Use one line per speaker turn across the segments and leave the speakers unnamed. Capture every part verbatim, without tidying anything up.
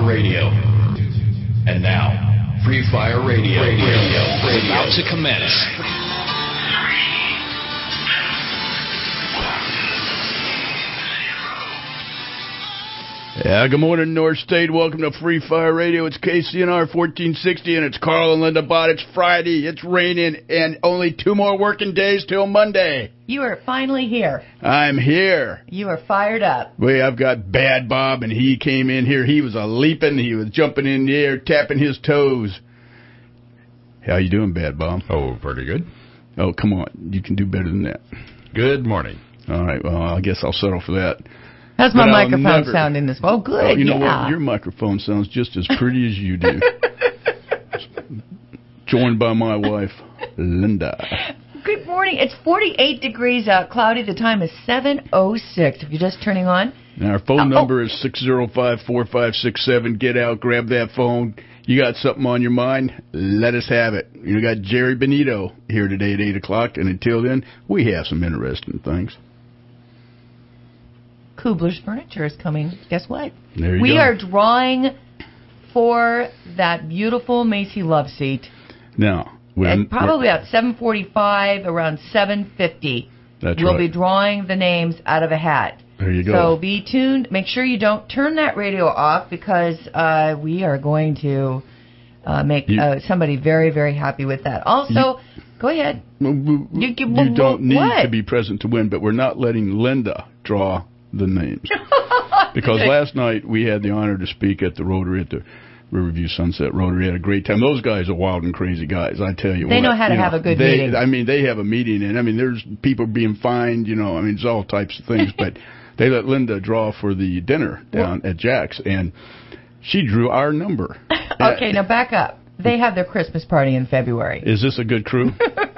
Radio. And now, Free Fire Radio. Radio. Radio.
About to commence.
Yeah, good morning, North State. Welcome to Free Fire Radio. It's K C N R fourteen sixty, and it's Carl and Linda Bott. It's Friday. It's raining, and only two more working days till Monday.
You are finally here.
I'm here.
You are fired up.
Wait, I've got Bad Bob, and he came in here. He was a leaping. He was jumping in the air, tapping his toes. How you doing, Bad Bob?
Oh, pretty good.
Oh, come on. You can do better than that.
Good morning.
All right, well, I guess I'll settle for that.
How's my
But I'll
microphone
never-
sounding this well? Oh, good,
Oh, you
yeah.
know what? Your microphone sounds just as pretty as you do. Joined by my wife, Linda.
Good morning. It's forty-eight degrees out, cloudy. The time is seven oh six. If you're just turning on.
And our phone
Uh,
number
oh.
is six oh five, four five six seven. Get out, grab that phone. You got something on your mind? Let us have it. You got Jerry Benito here today at eight o'clock, and until then, we have some interesting things.
Kubler's Furniture is coming. Guess what?
There you
we
go.
are drawing for that beautiful Macy love seat.
Now, when,
At probably about seven forty-five, around seven fifty.
That's
we'll
right.
be drawing the names out of a hat.
There you go.
So be tuned. Make sure you don't turn that radio off because uh, we are going to uh, make
You-
uh, somebody very, very happy with that. Also, go ahead.
Well, we-
You- you-
you don't need
what?
to be present to win, but we're not letting Linda draw the names. Because last night we had the honor to speak at the Rotary, at the Riverview Sunset Rotary. Had a great time. Those guys are wild and crazy guys, I tell you
They
what.
know how to
You
have a good
they,
meeting.
I mean, they have a meeting, and I mean, there's people being fined, you know, I mean, it's all types of things, but they let Linda draw for the dinner down at Jack's, and she drew our number.
Okay, now back up. They have their Christmas party in February.
Is this a good crew?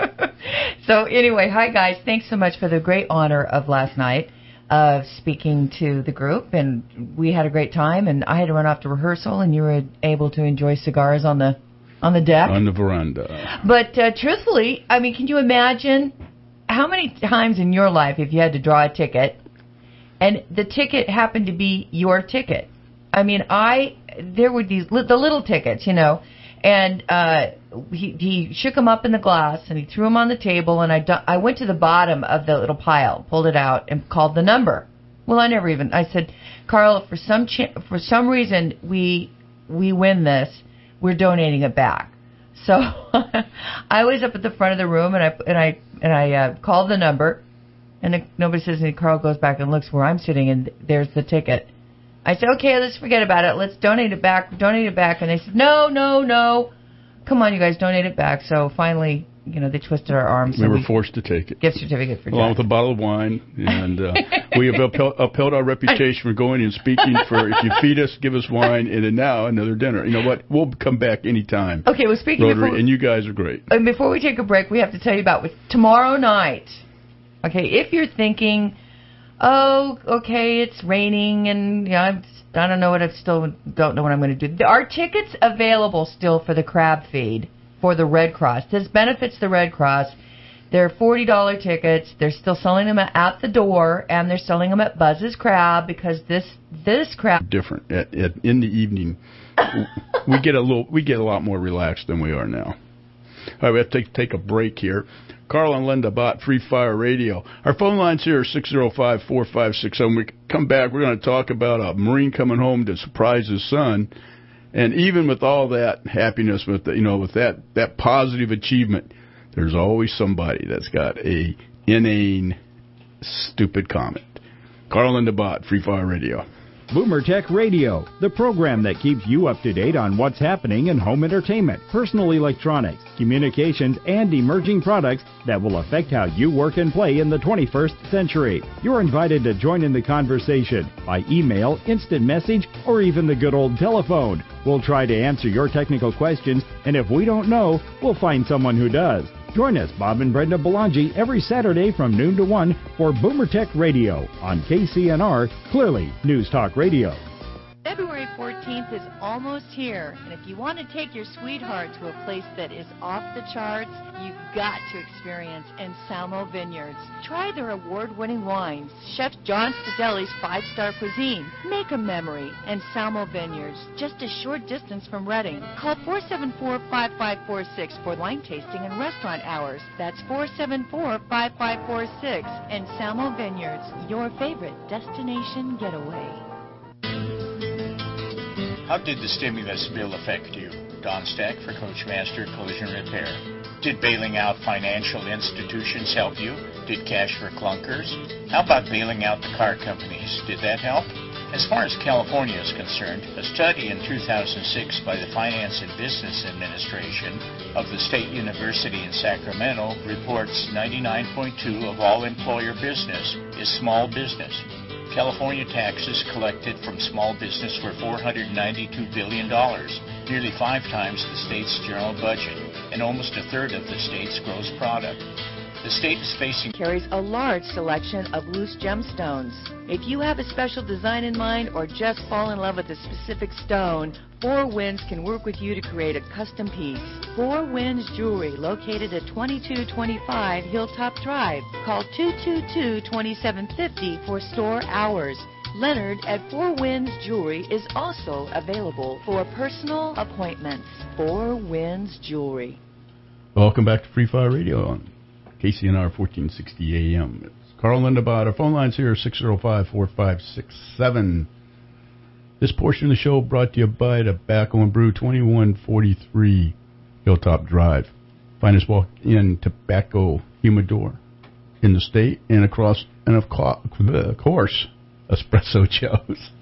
So anyway, hi guys. Thanks so much for the great honor of last night of speaking to the group, and we had a great time. And I had to run off to rehearsal, and you were able to enjoy cigars on the on the deck.
On the veranda.
But uh, truthfully, I mean, can you imagine how many times in your life if you had to draw a ticket, and the ticket happened to be your ticket? I mean, I there were these li- the little tickets, you know. And uh, he, he shook them up in the glass, and he threw them on the table, and I, du- I went to the bottom of the little pile, pulled it out, and called the number. Well, I never even, I said, Carl, if for some ch- for some reason we we win this, we're donating it back. So I was up at the front of the room, and I and I and I uh, called the number, and the, nobody says anything. Carl goes back and looks where I'm sitting, and there's the ticket. I said, okay, let's forget about it. Let's donate it back. Donate it back. And they said, no, no, no. Come on, you guys, donate it back. So finally, you know, they twisted our arms.
We
so
were
we
forced to take it.
gift certificate for
Along
Jack.
with a bottle of wine, and uh, we have upheld, upheld our reputation for going and speaking for, if you feed us, give us wine, and then now another dinner. You know what? We'll come back anytime.
Okay, well, speaking
Rotary,
before,
and you guys are great.
and before we take a break, we have to tell you about with tomorrow night. Okay, if you're thinking, oh, okay, it's raining, and you know, I'm, I don't know what I still don't know what I'm going to do. There are tickets available still for the crab feed for the Red Cross. This benefits the Red Cross. They're forty dollars tickets. They're still selling them at the door, and they're selling them at Buzz's Crab because this this crab.
Different at, at, in the evening. we get a little, we get a lot more relaxed than we are now. All right, we have to take, take a break here. Carl and Linda Bott, Free Fire Radio. Our phone lines here are six oh five, four five six seven. When we come back, we're going to talk about a Marine coming home to surprise his son. And even with all that happiness, with the, you know, with that, that positive achievement, there's always somebody that's got a inane, stupid comment. Carl and Linda Bott, Free Fire Radio.
Boomer Tech Radio, the program that keeps you up to date on what's happening in home entertainment, personal electronics, communications, and emerging products that will affect how you work and play in the twenty-first century. You're invited to join in the conversation by email, instant message, or even the good old telephone. We'll try to answer your technical questions, and if we don't know, we'll find someone who does. Join us, Bob and Brenda Belangi, every Saturday from noon to one for Boomer Tech Radio on K C N R, clearly News Talk Radio.
February fourteenth is almost here, and if you want to take your sweetheart to a place that is off the charts, you've got to experience Anselmo Vineyards. Try their award-winning wines, Chef John Stadelli's five-star cuisine. Make a memory. Anselmo Vineyards, just a short distance from Reading. Call four seven four, five five four six for wine tasting and restaurant hours. That's four seven four, five five four six. Anselmo Vineyards, your favorite destination getaway.
How did the stimulus bill affect you? Don Stack for Coachmaster Collision Repair. Did bailing out financial institutions help you? Did cash for clunkers? How about bailing out the car companies? Did that help? As far as California is concerned, a study in two thousand six by the Finance and Business Administration of the State University in Sacramento reports ninety-nine point two of all employer business is small business. California taxes collected from small business were four hundred ninety-two billion dollars, nearly five times the state's general budget, and almost a third of the state's gross product. The state is facing
carries a large selection of loose gemstones. If you have a special design in mind or just fall in love with a specific stone, Four Winds can work with you to create a custom piece. Four Winds Jewelry, located at twenty-two twenty-five Hilltop Drive. Call two two two, two seven five zero for store hours. Leonard at Four Winds Jewelry is also available for personal appointments. Four Winds Jewelry.
Welcome back to Free Fire Radio on K C N R fourteen sixty A M. It's Carl Lindabot. Our phone lines here are six oh five, four five six seven. This portion of the show brought to you by Tobacco and Brew, twenty-one forty-three Hilltop Drive. Find us walk in Tobacco Humidor in the state and across, and of course, Espresso Joe's.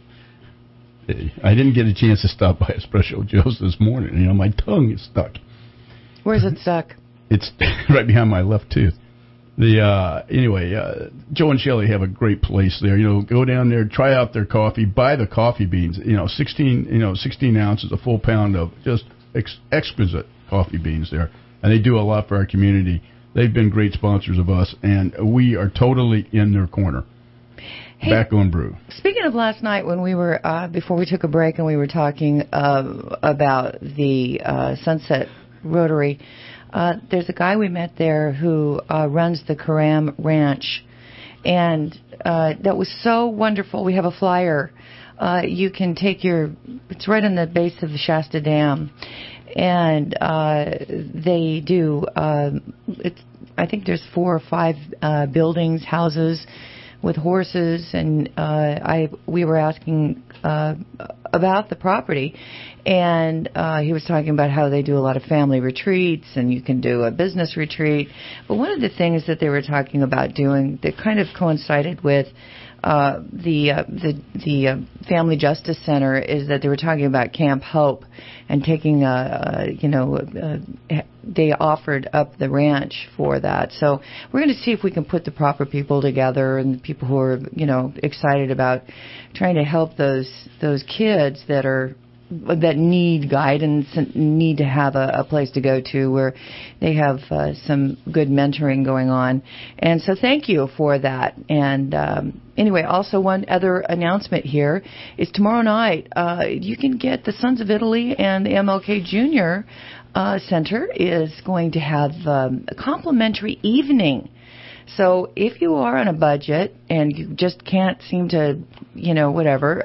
I didn't get a chance to stop by Espresso Joe's this morning. You know, my tongue is stuck.
Where's it stuck?
It's right behind my left tooth. The uh, anyway, uh, Joe and Shelley have a great place there. You know, go down there, try out their coffee, buy the coffee beans. You know, sixteen, you know, sixteen ounces, a full pound of just ex- exquisite coffee beans there, and they do a lot for our community. They've been great sponsors of us, and we are totally in their corner.
Hey,
Back on Brew.
Speaking of last night when we were, uh, before we took a break and we were talking uh, about the uh, Sunset Rotary, uh, there's a guy we met there who uh, runs the Karam Ranch, and uh, that was so wonderful. We have a flyer. Uh, you can take your, it's right on the base of the Shasta Dam, and uh, they do, uh, it's, I think there's four or five uh, buildings, houses, with horses, and uh, I we were asking uh, about the property, and uh, he was talking about how they do a lot of family retreats, and you can do a business retreat. But one of the things that they were talking about doing that kind of coincided with uh, the uh, the the uh, Family Justice Center is that they were talking about Camp Hope and taking a, a you know a, they offered up the ranch for that. So we're going to see if we can put the proper people together and the people who are you know excited about trying to help those those kids that are that need guidance and need to have a, a place to go to where they have uh, some good mentoring going on. And so thank you for that. And um, anyway, also one other announcement here is tomorrow night uh, you can get the Sons of Italy and the M L K Junior uh, Center is going to have um, a complimentary evening. So if you are on a budget and you just can't seem to, you know, whatever,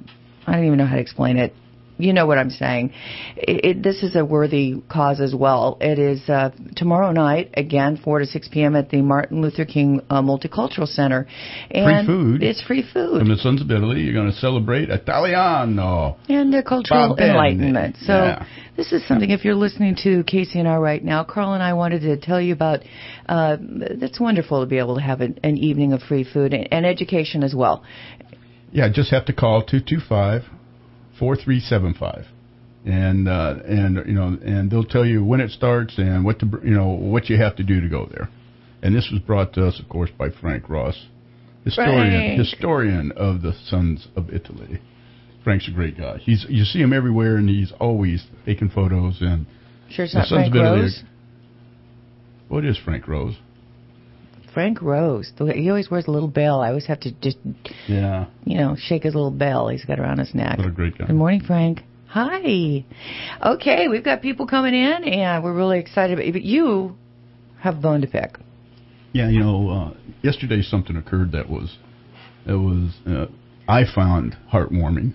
I don't even know how to explain it. You know what I'm saying. It, it, this is a worthy cause as well. It is uh, tomorrow night, again, four to six p.m. at the Martin Luther King uh, Multicultural Center. And
free food.
It's free food.
From the Sons of Italy, you're going to celebrate Italiano.
And uh, cultural
Bene.
enlightenment. So
yeah.
This is something, if you're listening to K C N R right now, Carl and I wanted to tell you about, uh, it's wonderful to be able to have an, an evening of free food and, and education as well.
Yeah, just have to call two two five, four three seven five, and uh, and you know, and they'll tell you when it starts and what to you know what you have to do to go there. And this was brought to us, of course, by Frank Ross, historian
Frank.
historian of the Sons of Italy. Frank's a great guy. He's you see him everywhere, and he's always taking photos. And
Sure, it's
the
not
Sons
Frank
of Italy.
Rose.
What is Frank Rose?
Frank Rose. He always wears a little bell. I always have to just,
yeah,
you know, shake his little bell he's got around his neck.
What a great guy.
Good morning, Frank. Hi. Okay, we've got people coming in, and we're really excited about you. But you have a bone to pick.
Yeah, you know, uh, yesterday something occurred that was, that was uh, I found heartwarming,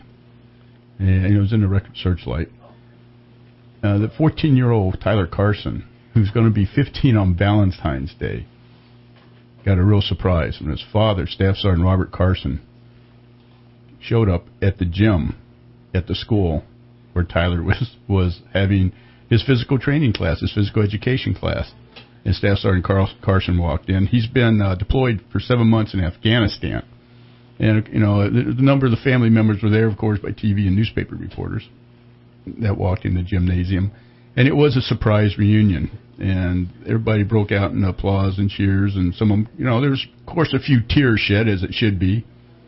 and it was in the Record Searchlight. Uh, the fourteen-year-old Tyler Carson, who's going to be fifteen on Valentine's Day, got a real surprise when his father, Staff Sergeant Robert Carson, showed up at the gym at the school where Tyler was, was having his physical training class, his physical education class. And Staff Sergeant Carl Carson walked in. He's been uh, deployed for seven months in Afghanistan. And, you know, the, the number of the family members were there, of course, by T V and newspaper reporters that walked in the gymnasium. And it was a surprise reunion. And everybody broke out in applause and cheers. And some of them, you know, there was, of course, a few tears shed, as it should be.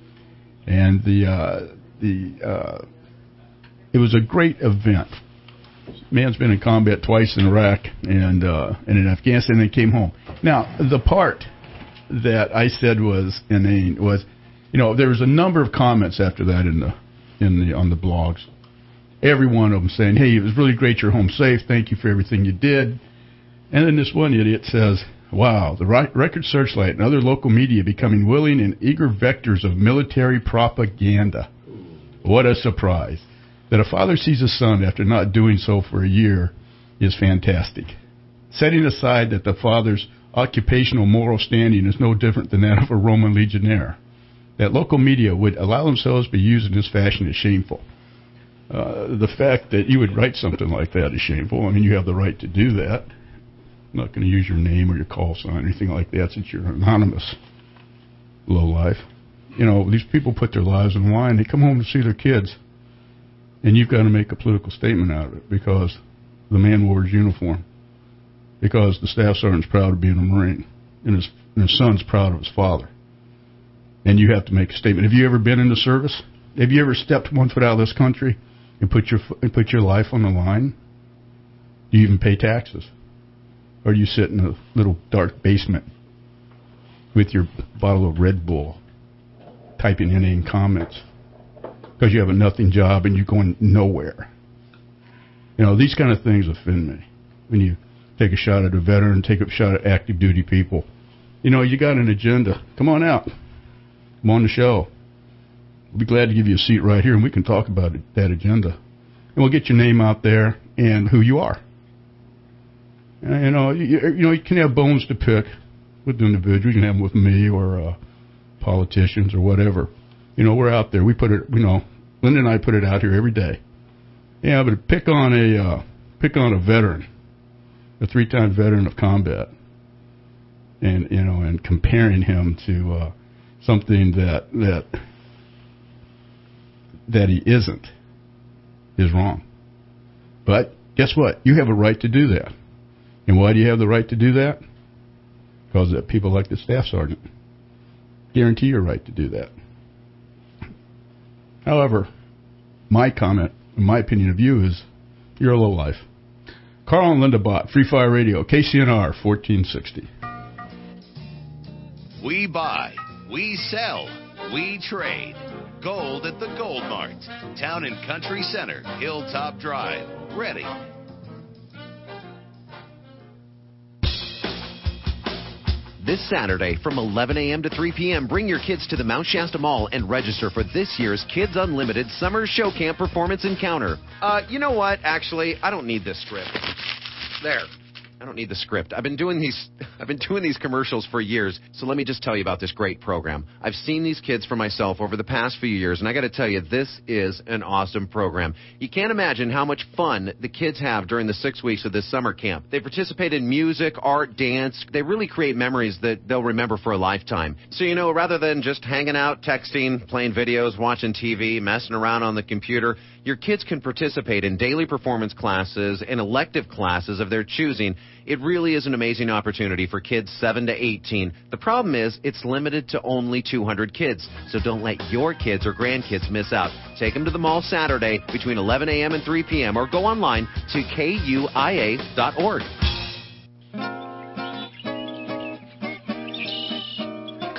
And the, uh, the, uh, it was a great event. Man's been in combat twice in Iraq and, uh, and in Afghanistan, and came home. Now, the part that I said was inane was, you know, there was a number of comments after that in the, in the, on the blogs. Every one of them saying, hey, it was really great you're home safe. Thank you for everything you did. And then this one idiot says, wow, the Record Searchlight and other local media becoming willing and eager vectors of military propaganda. What a surprise. That a father sees his son after not doing so for a year is fantastic. Setting aside that the father's occupational moral standing is no different than that of a Roman legionnaire, that local media would allow themselves to be used in this fashion is shameful. Uh, the fact that you would write something like that is shameful. I mean, you have the right to do that. I'm not going to use your name or your call sign or anything like that since you're anonymous, lowlife. You know, these people put their lives on the line. They come home to see their kids, and you've got to make a political statement out of it because the man wore his uniform, because the staff sergeant's proud of being a Marine, and his, and his son's proud of his father. And you have to make a statement. Have you ever been in the service? Have you ever stepped one foot out of this country and put your and put your life on the line? Do you even pay taxes? Or do you sit in a little dark basement with your bottle of Red Bull, typing inane comments because you have a nothing job and you're going nowhere? You know, these kind of things offend me. When you take a shot at a veteran, take a shot at active duty people. You know, you got an agenda. Come on out. I'm on the show. We'll be glad to give you a seat right here, and we can talk about it, that agenda. And we'll get your name out there and who you are. You know, you, you know, you can have bones to pick with individuals. You can have them with me or uh, politicians or whatever. You know, we're out there. We put it. You know, Linda and I put it out here every day. Yeah, but pick on a uh, pick on a veteran, a three-time veteran of combat, and you know, and comparing him to uh, something that that that he isn't is wrong. But guess what? You have a right to do that. And why do you have the right to do that? Because of people like the staff sergeant guarantee your right to do that. However, my comment, my opinion of you is you're a lowlife. Carl and Linda Bott, Free Fire Radio, K C N R fourteen sixty.
We buy, we sell, we trade. Gold at the Gold Mart. Town and Country Center, Hilltop Drive. Ready.
This Saturday from eleven a.m. to three p.m., bring your kids to the Mount Shasta Mall and register for this year's Kids Unlimited Summer Show Camp Performance Encounter. Uh, you know what? Actually, I don't need this script. There. I don't need the script. I've been doing these I've been doing these commercials for years, so let me just tell you about this great program. I've seen these kids for myself over the past few years, and I got to tell you, this is an awesome program. You can't imagine how much fun the kids have during the six weeks of this summer camp. They participate in music, art, dance. They really create memories that they'll remember for a lifetime. So, you know, rather than just hanging out, texting, playing videos, watching T V, messing around on the computer, your kids can participate in daily performance classes and elective classes of their choosing. It really is an amazing opportunity for kids seven to eighteen. The problem is it's limited to only two hundred kids, so don't let your kids or grandkids miss out. Take them to the mall Saturday between eleven a.m. and three p.m. or go online to K U I A dot org.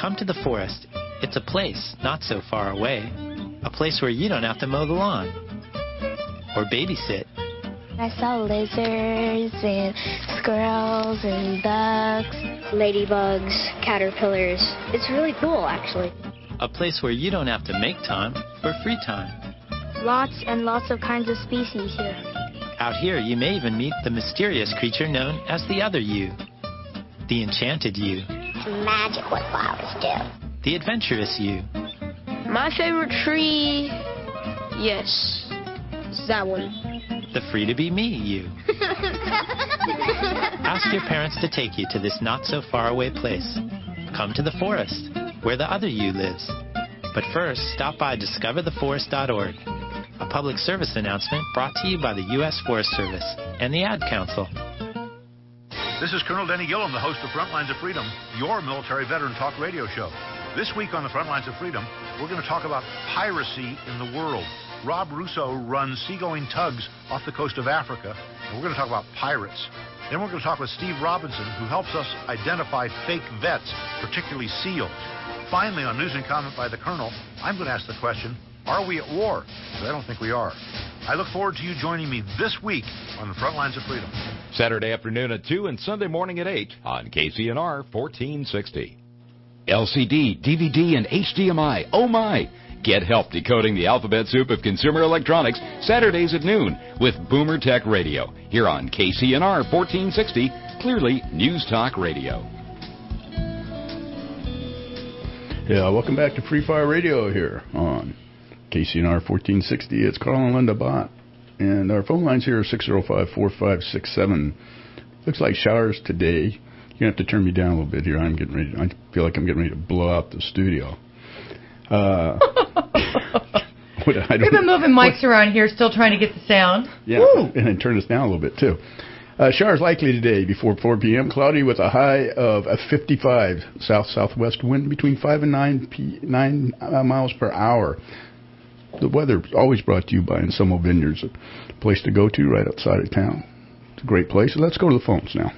Come to the forest. It's a place not so far away. A place where you don't have to mow the lawn or babysit.
I saw lizards and squirrels and bugs, ladybugs, caterpillars. It's really cool, actually.
A place where you don't have to make time for free time.
Lots and lots of kinds of species here.
Out here, you may even meet the mysterious creature known as the other you. The enchanted you.
Magic what flowers do.
The adventurous you.
My favorite tree, yes, it's that one.
The free-to-be-me you. Ask your parents to take you to this not-so-far-away place. Come to the forest, where the other you lives. But first, stop by discover the forest dot org, a public service announcement brought to you by the U S Forest Service and the Ad Council.
This is Colonel Denny Gillum, the host of Frontlines of Freedom, your military veteran talk radio show. This week on the Frontlines of Freedom, we're going to talk about piracy in the world. Rob Russo runs seagoing tugs off the coast of Africa, and we're going to talk about pirates. Then we're going to talk with Steve Robinson, who helps us identify fake vets, particularly SEALs. Finally, on News and Comment by the Colonel, I'm going to ask the question, are we at war? Because I don't think we are. I look forward to you joining me this week on the Frontlines of Freedom.
Saturday afternoon at two and Sunday morning at eight on K C N R fourteen sixty. L C D, D V D, and H D M I. Oh my! Get help decoding the alphabet soup of consumer electronics Saturdays at noon with Boomer Tech Radio here on K C N R fourteen sixty, clearly News Talk Radio.
Yeah, welcome back to Free Fire Radio here on K C N R fourteen sixty. It's Carl and Linda Bott. And our phone lines here are six oh five, four five six seven. Looks like showers today. You're going to have to turn me down a little bit here. I'm getting ready. To, I feel like I'm getting ready to blow out the studio. Uh, what, I don't,
We've been moving mics what, around here, still trying to get the sound.
Yeah, Woo! And then turn us down a little bit, too. Uh, showers likely today before four p.m. Cloudy with a high of a fifty-five. South-southwest wind between five and nine, p- nine uh, miles per hour. The weather is always brought to you by Ensemble Vineyards, a place to go to right outside of town. It's a great place. Let's go to the phones now.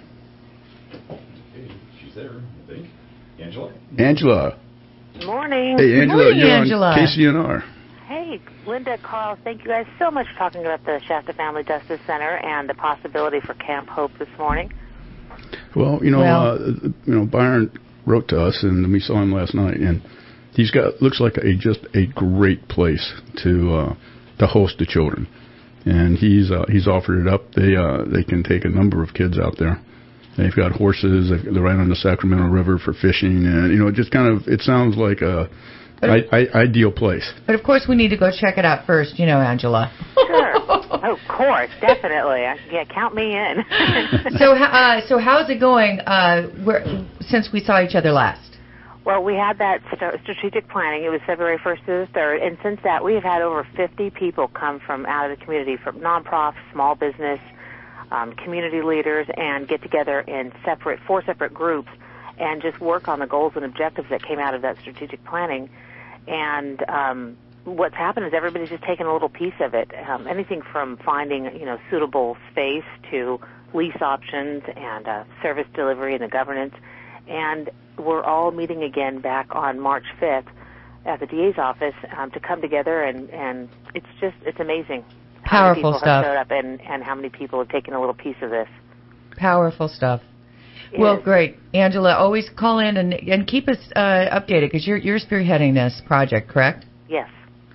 She's there, I think. Angela?
Angela.
Good morning.
Hey, Angela.
Good morning,
you're
Angela.
on K C N R.
Hey, Linda, Carl, thank you guys so much for talking about the Shasta Family Justice Center and the possibility for Camp Hope this morning.
Well, you know,
well,
uh, you know, Byron wrote to us, and we saw him last night, and he's got looks like a just a great place to uh, to host the children, and he's uh, he's offered it up. They uh, they can take a number of kids out there. They've got horses. They're right on the Sacramento River for fishing, and you know, it just kind of it sounds like a I, I, ideal place.
But of course, we need to go check it out first, you know, Angela.
Sure. Oh, of course, definitely. Yeah, count me in.
so, uh, so how's it going? Uh, where, since we saw each other last?
Well, we had that st- strategic planning. It was February first to the third, and since that, we have had over fifty people come from out of the community, from nonprofits, small business, um, community leaders, and get together in separate, four separate groups, and just work on the goals and objectives that came out of that strategic planning. And um, what's happened is everybody's just taken a little piece of it. Um, anything from finding, you know, suitable space to lease options and uh, service delivery and the governance. And we're all meeting again back on March fifth at the D A's office um, to come together, and, and it's just, it's amazing. How
Powerful
many people
stuff.
have showed up and, and how many people have taken a little piece of this.
Powerful stuff. Well, great. Angela, always call in and, and keep us uh, updated, because you're, you're spearheading this project, correct?
Yes.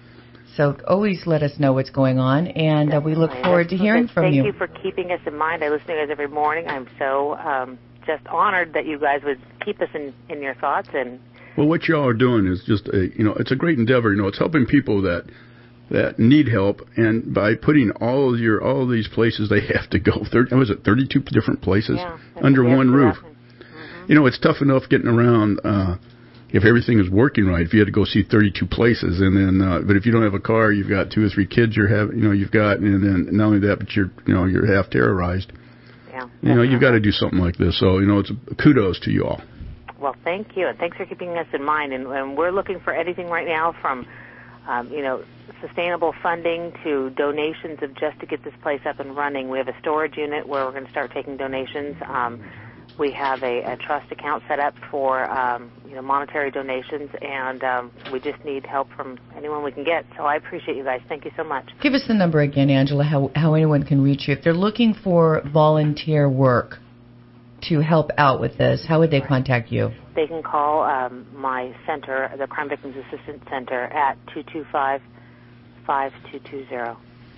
So always let us know what's going on, and uh, we look forward to hearing from
Thank
you.
Thank you for keeping us in mind. I listen to you guys every morning. I'm so um, just honored that you guys would keep us in, in your thoughts. And
well, what y'all are doing is just a, you know, it's a great endeavor. You know, it's helping people that that need help, and by putting all of your all of these places they have to go, thirty, was it thirty-two different places
yeah,
under one roof?
Mm-hmm.
You know, it's tough enough getting around uh, if everything is working right. If you had to go see thirty-two places, and then uh, but if you don't have a car, you've got two or three kids you're having, you know, you've got, and then not only that, but you're you know you're half terrorized.
Yeah.
You know, you've got to do something like this. So you know, it's a, kudos to you all.
Well, thank you, and thanks for keeping us in mind. And, and we're looking for anything right now from Um, you know, sustainable funding to donations of just to get this place up and running. We have a storage unit where we're going to start taking donations. Um, we have a, a trust account set up for um, you know monetary donations, and um, we just need help from anyone we can get. So I appreciate you guys. Thank you so much.
Give us the number again, Angela, how, how anyone can reach you. If they're looking for volunteer work to help out with this, how would they contact you?
They can call um, my center, the Crime Victims Assistance Center, at two two five, five two two zero.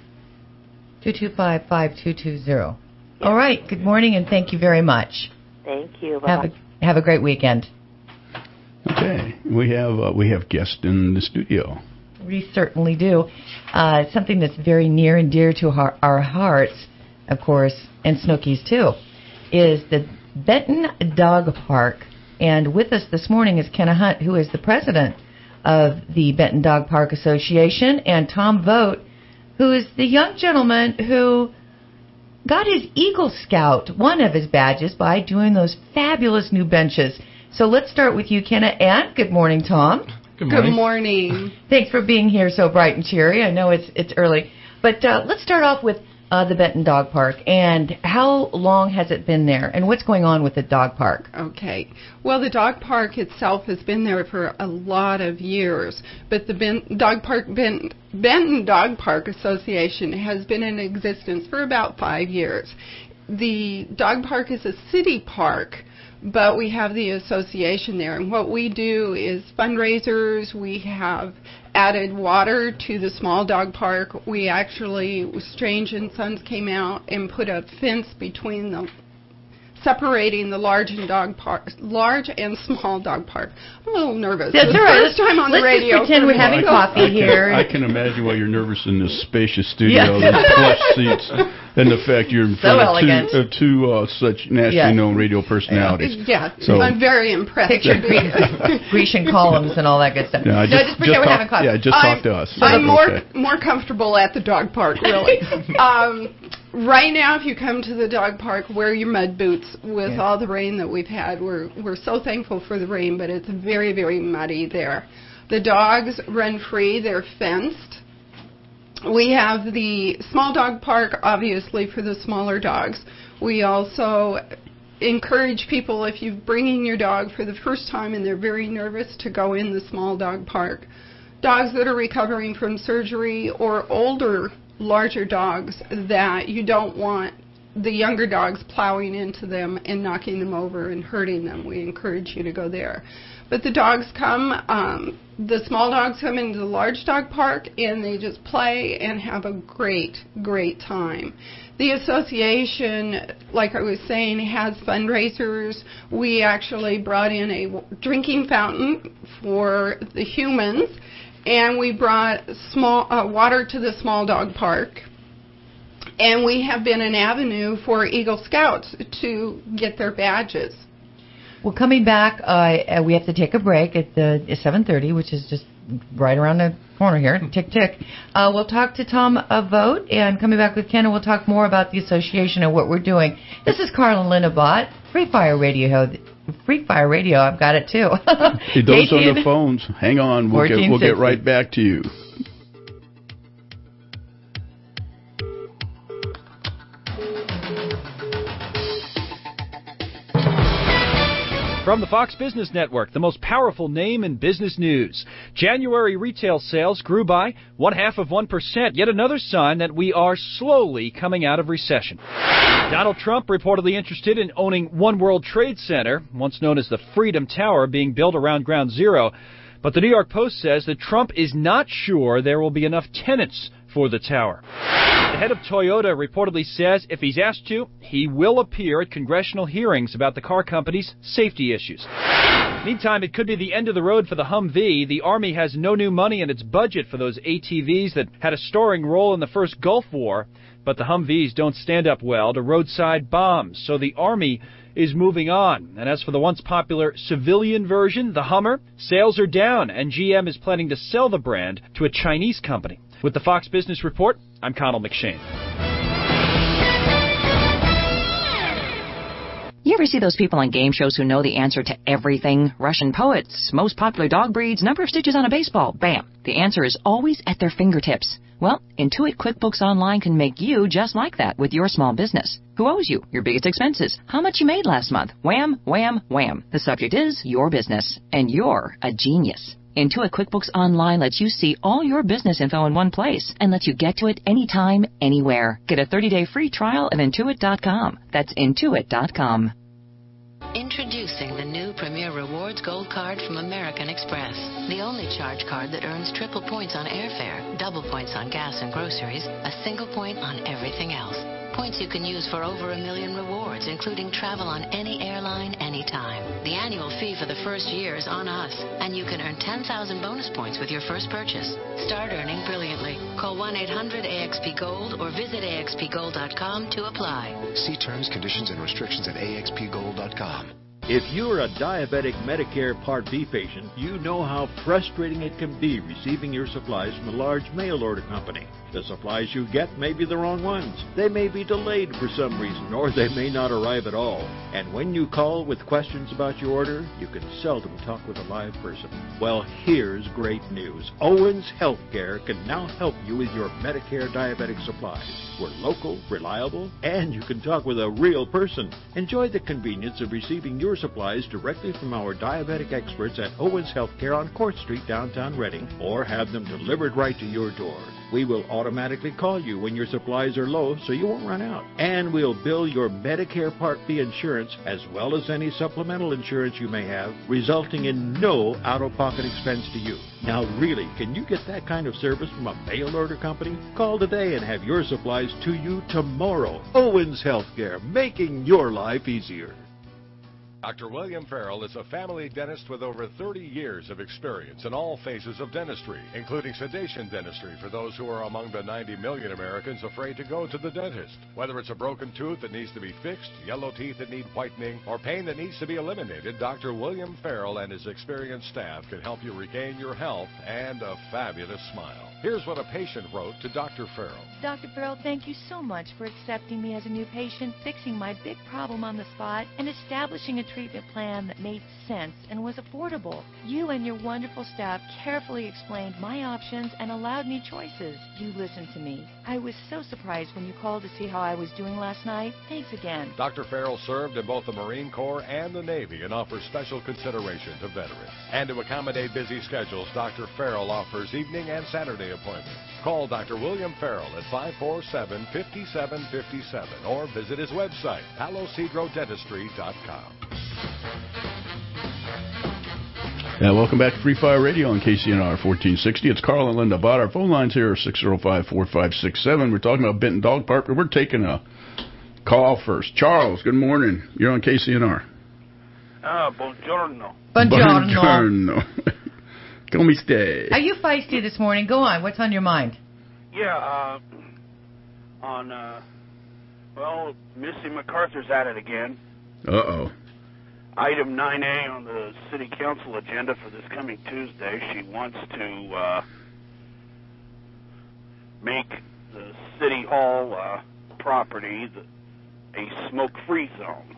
two two five, five two two zero. Yes. All right. Good morning, and thank you very much.
Thank you. Bye-bye.
Have a, have a great weekend.
Okay. We have uh, we have guests in the studio.
We certainly do. Uh, something that's very near and dear to our, our hearts, of course, and Snooki's too, is the Benton Dog Park. And with us this morning is Kenna Hunt, who is the president of the Benton Dog Park Association, and Tom Vogt, who is the young gentleman who got his Eagle Scout, one of his badges, by doing those fabulous new benches. So let's start with you, Kenna, and good morning, Tom.
Good morning. Good morning.
Thanks for being here so bright and cheery. I know it's it's early. But uh, let's start off with uh, the Benton Dog Park. And how long has it been there? And what's going on with the dog park?
Okay. Well, the dog park itself has been there for a lot of years. But the ben- dog park ben- Benton Dog Park Association has been in existence for about five years. The dog park is a city park, but we have the association there. And what we do is fundraisers. We have added water to the small dog park. We actually, Strange and Sons came out and put a fence between the, separating the large and dog park, large and small dog park. I'm a little nervous.
That's
it's
all right.
First time on
Let's
the radio.
Just pretend we're having
well,
coffee
I can,
here.
I can imagine why you're nervous in this spacious studio,
Yeah.
these plush seats, and the fact you're in front
So
of two, of two uh, such nationally
Yes.
known radio personalities.
Yeah,
so,
I'm very impressed.
Picture Grecian columns and all that good stuff.
Yeah,
no, just pretend we're
talk,
having coffee.
Yeah, just
I'm,
talk to us.
I'm more
okay.
more comfortable at the dog park, really. um, right now, if you come to the dog park, wear your mud boots. With
yeah.
all the rain that we've had, we're we're so thankful for the rain, but it's very, very muddy there. The dogs run free. They're fenced. We have the small dog park, obviously, for the smaller dogs. We also encourage people, if you're bringing your dog for the first time and they're very nervous, to go in the small dog park. Dogs that are recovering from surgery or older, larger dogs that you don't want the younger dogs plowing into them and knocking them over and hurting them, we encourage you to go there. But the dogs come, um, the small dogs come into the large dog park and they just play and have a great, great time. The association, like I was saying, has fundraisers. We actually brought in a drinking fountain for the humans, and we brought small uh, water to the small dog park. And we have been an avenue for Eagle Scouts to get their badges.
Well, coming back, uh, we have to take a break at the seven thirty, which is just right around the corner here. Tick, tick. Uh, we'll talk to Tom uh, Vogt, and coming back with Ken, we'll talk more about the association and what we're doing. This is Carl and Linda Bott, Free Fire Radio. Free Fire Radio, I've got it too.
Those on the phones, hang on, we'll get, we'll get right back to you.
From the Fox Business Network, the most powerful name in business news. January retail sales grew by one half of one percent, yet another sign that we are slowly coming out of recession. Donald Trump reportedly interested in owning One World Trade Center, once known as the Freedom Tower, being built around Ground Zero. But the New York Post says that Trump is not sure there will be enough tenants for the tower. The head of Toyota reportedly says if he's asked to, he will appear at congressional hearings about the car company's safety issues. Meantime, it could be the end of the road for the Humvee. The Army has no new money in its budget for those A T Vs that had a starring role in the first Gulf War. But the Humvees don't stand up well to roadside bombs, so the Army is moving on. And as for the once popular civilian version, the Hummer, sales are down, and G M is planning to sell the brand to a Chinese company. With the Fox Business Report, I'm Connell McShane.
You ever see those people on game shows who know the answer to everything? Russian poets, most popular dog breeds, number of stitches on a baseball, bam. The answer is always at their fingertips. Well, Intuit QuickBooks Online can make you just like that with your small business. Who owes you? Your biggest expenses? How much you made last month? Wham, wham, wham. The subject is your business, and you're a genius. Intuit QuickBooks Online lets you see all your business info in one place and lets you get to it anytime, anywhere. Get a thirty-day free trial at intuit dot com. That's intuit dot com.
Introducing the new Premier Rewards Gold Card from American Express. The only charge card that earns triple points on airfare, double points on gas and groceries, a single point on everything else. Points you can use for over a million rewards, including travel on any airline, anytime. The annual fee for the first year is on us, and you can earn ten thousand bonus points with your first purchase. Start earning brilliantly. Call one eight hundred A X P Gold or visit A X P gold dot com to apply.
See terms, conditions, and restrictions at A X P gold dot com.
If you're a diabetic Medicare Part B patient, you know how frustrating it can be receiving your supplies from a large mail order company. The supplies you get may be the wrong ones. They may be delayed for some reason, or they may not arrive at all. And when you call with questions about your order, you can seldom talk with a live person. Well, here's great news. Owens Healthcare can now help you with your Medicare diabetic supplies. We're local, reliable, and you can talk with a real person. Enjoy the convenience of receiving your supplies directly from our diabetic experts at Owens Healthcare on Court Street, downtown Reading, or have them delivered right to your door. We will automatically call you when your supplies are low so you won't run out. And we'll bill your Medicare Part B insurance as well as any supplemental insurance you may have, resulting in no out-of-pocket expense to you. Now really, can you get that kind of service from a mail order company? Call today and have your supplies to you tomorrow. Owens Healthcare, making your life easier.
Doctor William Farrell is a family dentist with over thirty years of experience in all phases of dentistry, including sedation dentistry for those who are among the ninety million Americans afraid to go to the dentist. Whether it's a broken tooth that needs to be fixed, yellow teeth that need whitening, or pain that needs to be eliminated, Doctor William Farrell and his experienced staff can help you regain your health and a fabulous smile. Here's what a patient wrote to Doctor Farrell.
Doctor Farrell, thank you so much for accepting me as a new patient, fixing my big problem on the spot, and establishing a treatment plan that made sense and was affordable. You and your wonderful staff carefully explained my options and allowed me choices. You listened to me. I was so surprised when you called to see how I was doing last night. Thanks again.
Doctor Farrell served in both the Marine Corps and the Navy and offers special consideration to veterans. And to accommodate busy schedules, Doctor Farrell offers evening and Saturday appointments. Call Doctor William Farrell at five four seven, five seven five seven or visit his website, palo cedro dentistry dot com.
Yeah, welcome back to Free Fire Radio on K C N R fourteen sixty. It's Carl and Linda Bott. Our phone lines here are six oh five, four five six seven. We're talking about Benton Dog Park, but we're taking a call first. Charles, good morning. You're on K C N R.
Ah, buongiorno.
Buongiorno.
Buongiorno. Come stay.
Are you feisty this morning? Go on. What's on your mind?
Yeah, uh, on, uh, well, Missy MacArthur's at it again.
Uh-oh.
Item nine A on the City Council agenda for this coming Tuesday, she wants to uh, make the City Hall uh, property the, a smoke-free zone.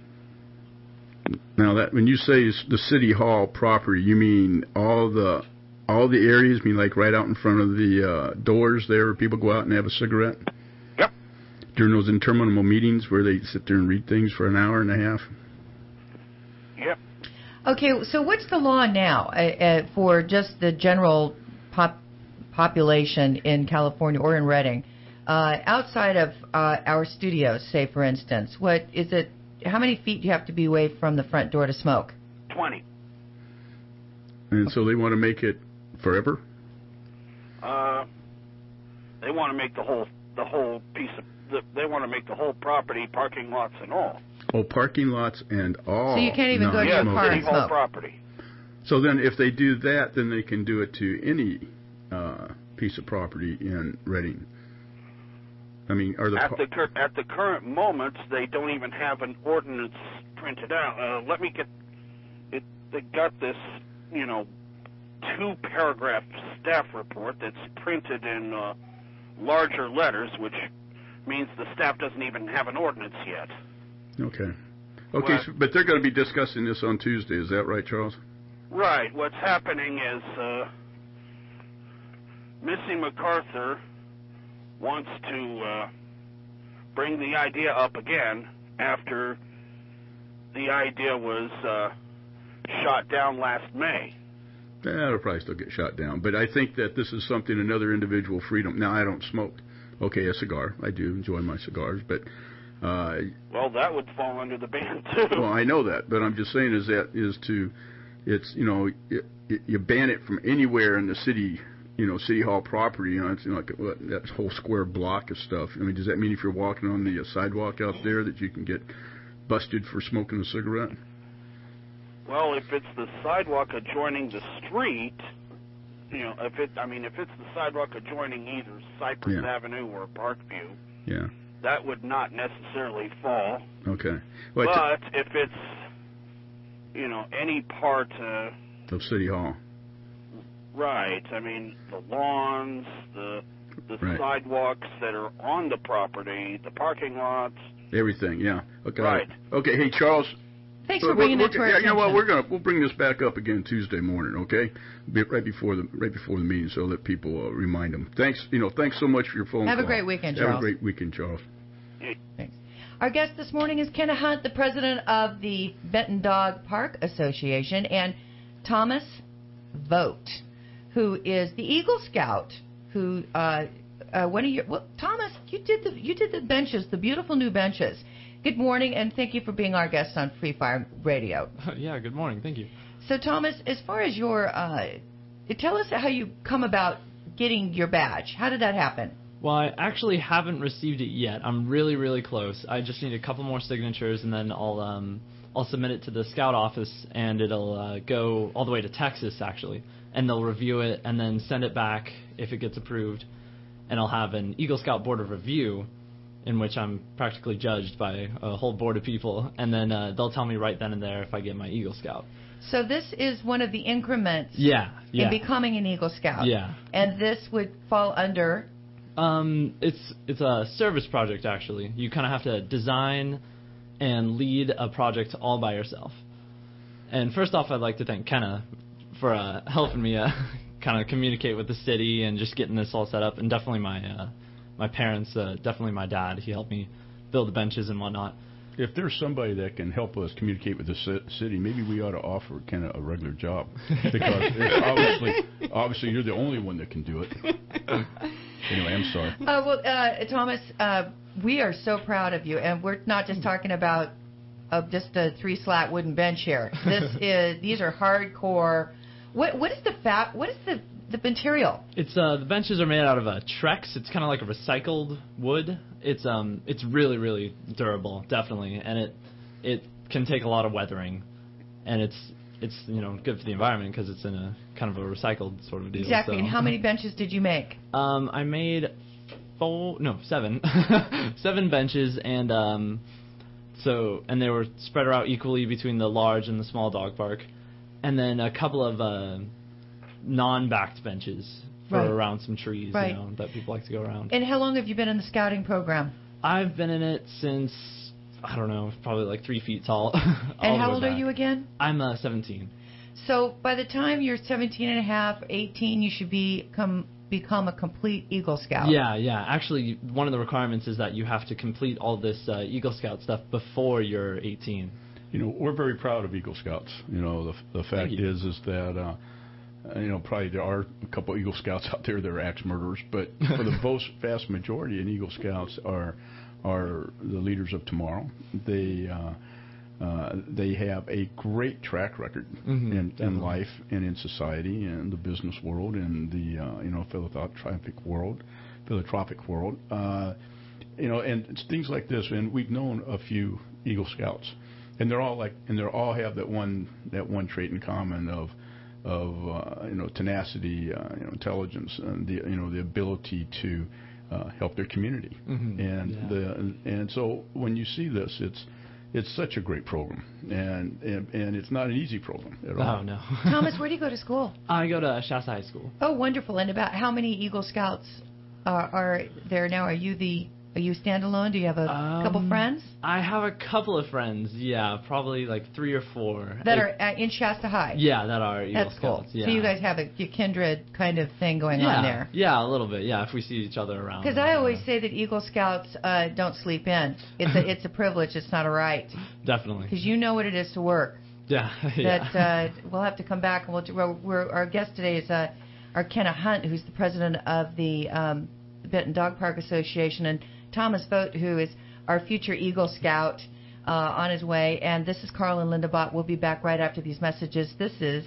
Now, that when you say the City Hall property, you mean all the all the areas? You mean like right out in front of the uh, doors there where people go out and have a cigarette?
Yep.
During those interminable meetings where they sit there and read things for an hour and a half?
Yep.
Okay, so what's the law now uh, uh, for just the general pop population in California or in Redding, uh, outside of uh, our studios, say, for instance? What is it? How many feet do you have to be away from the front door to smoke?
Twenty.
And so they want to make it forever?
Uh, they want to make the whole the whole piece of the, they want to make the whole property parking lots and all.
Oh, parking lots and all.
So you can't even go to your car and smoke.
Property.
So then, if they do that, then they can do it to any uh, piece of property in Redding. I mean, are the
at the cur- at the current moment, they don't even have an ordinance printed out. Uh, let me get it. They got this, you know, two-paragraph staff report that's printed in uh, larger letters, which means the staff doesn't even have an ordinance yet.
Okay. Okay, well, so, but they're going to be discussing this on Tuesday. Is that right, Charles?
Right. What's happening is uh, Missy MacArthur wants to uh, bring the idea up again after the idea was uh, shot down last May.
Yeah, it'll probably still get shot down. But I think that this is something, another individual freedom. Now, I don't smoke. Okay, a cigar. I do enjoy my cigars, but... Uh,
well, that would fall under the ban, too.
Well, I know that, but I'm just saying is that is to... It's, you know, it, it, you ban it from anywhere in the city, you know, City Hall property. You know, it's you know, like what, that whole square block of stuff. I mean, does that mean if you're walking on the uh, sidewalk out there that you can get busted for smoking a cigarette?
Well, if it's the sidewalk adjoining the street, you know, if it, I mean, if it's the sidewalk adjoining either Cypress
Yeah.
Avenue or Parkview,
Yeah.
that would not necessarily fall.
Okay. Well,
but if it's, you know, any part, uh,
of City Hall.
right, I mean, the lawns, the the
Right.
sidewalks that are on the property, the parking lots.
Everything, yeah. Okay.
Right.
Okay. Hey, Charles.
Thanks
we're-
for bringing
we're-
that to our
yeah, You know what?
attention.
We're gonna we'll bring this back up again Tuesday morning. Okay. Be, right before the right before the meeting, so that people uh, remind them. Thanks. You know. Thanks so much for your phone
Have a
call.
great weekend,
Have
Charles.
a great weekend, Charles.
Thanks. Our guest this morning is Kenna Hunt, the president of the Benton Dog Park Association, and Thomas Vogt, who is the Eagle Scout. Who, uh, uh, one of your well, Thomas, you did the you did the benches, the beautiful new benches. Good morning, and thank you for being our guest on Free Fire Radio.
Yeah, good morning. Thank you.
So, Thomas, as far as your, uh, tell us how you come about getting your badge. How did that happen?
Well, I actually haven't received it yet. I'm really, really close. I just need a couple more signatures, and then I'll um, I'll submit it to the Scout office, and it'll uh, go all the way to Texas, actually. And they'll review it and then send it back if it gets approved. And I'll have an Eagle Scout Board of Review, in which I'm practically judged by a whole board of people, and then uh, they'll tell me right then and there if I get my Eagle Scout.
So this is one of the increments
Yeah, yeah.
in becoming an Eagle Scout.
Yeah.
And this would fall under...
Um, it's it's a service project, actually. You kind of have to design and lead a project all by yourself. And first off, I'd like to thank Kenna for uh, helping me uh, kind of communicate with the city and just getting this all set up, and definitely my uh, my parents, uh, definitely my dad. He helped me build the benches and whatnot.
If there's somebody that can help us communicate with the ci- city, maybe we ought to offer kind of a regular job, because it's obviously obviously you're the only one that can do it. Anyway, I'm sorry.
Uh, well, uh, Thomas, uh, we are so proud of you, and we're not just talking about uh, just a three-slat wooden bench here. This is these are hardcore. What what is the fat? What is the the material?
It's uh the benches are made out of a Trex. It's kind of like a recycled wood. It's um it's really really durable, definitely, and it it can take a lot of weathering, and it's it's you know good for the environment because it's in a kind of a recycled sort of deal.
Exactly.
So.
And how many benches did you make?
Um, I made four, no, seven, seven benches, and um, so and they were spread out equally between the large and the small dog park, and then a couple of uh, non-backed benches for
Right.
around some trees,
Right.
you know, that people like to go around.
And how long have you been in the scouting program?
I've been in it since I don't know, probably like three feet tall.
And how old are you again?
I'm uh, seventeen.
So by the time you're seventeen and a half, eighteen, you should become become a complete Eagle Scout.
Yeah, yeah. Actually, one of the requirements is that you have to complete all this uh, Eagle Scout stuff before you're eighteen.
You know, we're very proud of Eagle Scouts. You know, the the fact
you.
is is that uh, you know probably there are a couple Eagle Scouts out there that are axe murderers, but for the most vast majority, and Eagle Scouts are are the leaders of tomorrow. They uh, uh, they have a great track record
Mhm,
in, in
definitely.
life and in society and the business world and the uh, you know philanthropic world, philanthropic world. Uh, you know, and it's things like this. And we've known a few Eagle Scouts, and they're all like, and they all have that one that one trait in common of of uh, you know tenacity, uh, you know intelligence, and the you know the ability to uh, help their community.
Mhm,
And
yeah.
the and so when you see this, it's it's such a great program, and and, and it's not an easy program at all.
Oh, no.
Thomas, where do you go to school?
I go to Shasta High School.
Oh, wonderful. And about how many Eagle Scouts are, are there now? Are you the Are you standalone? Do you have a
Um,
couple friends
I have a couple of friends. Yeah, probably like three or four.
that
It-
are uh, in Shasta High?
Yeah, that are Eagle
That's cool.
Scouts. Yeah.
So you guys have a, a kindred kind of thing going
yeah,
on there.
Yeah, a little bit. Yeah, if we see each other around.
Because I always say that Eagle Scouts uh, don't sleep in. It's a, it's a privilege. It's not a right.
Definitely.
Because you know what it is to work.
Yeah. yeah.
That uh, we'll have to come back and we'll. We're, we're, our guest today is uh, our Kenna Hunt, who's the president of the um, Benton Dog Park Association, and Thomas Vogt, who is our future Eagle Scout uh, on his way. And this is Carl and Linda Bott. We'll be back right after these messages. This is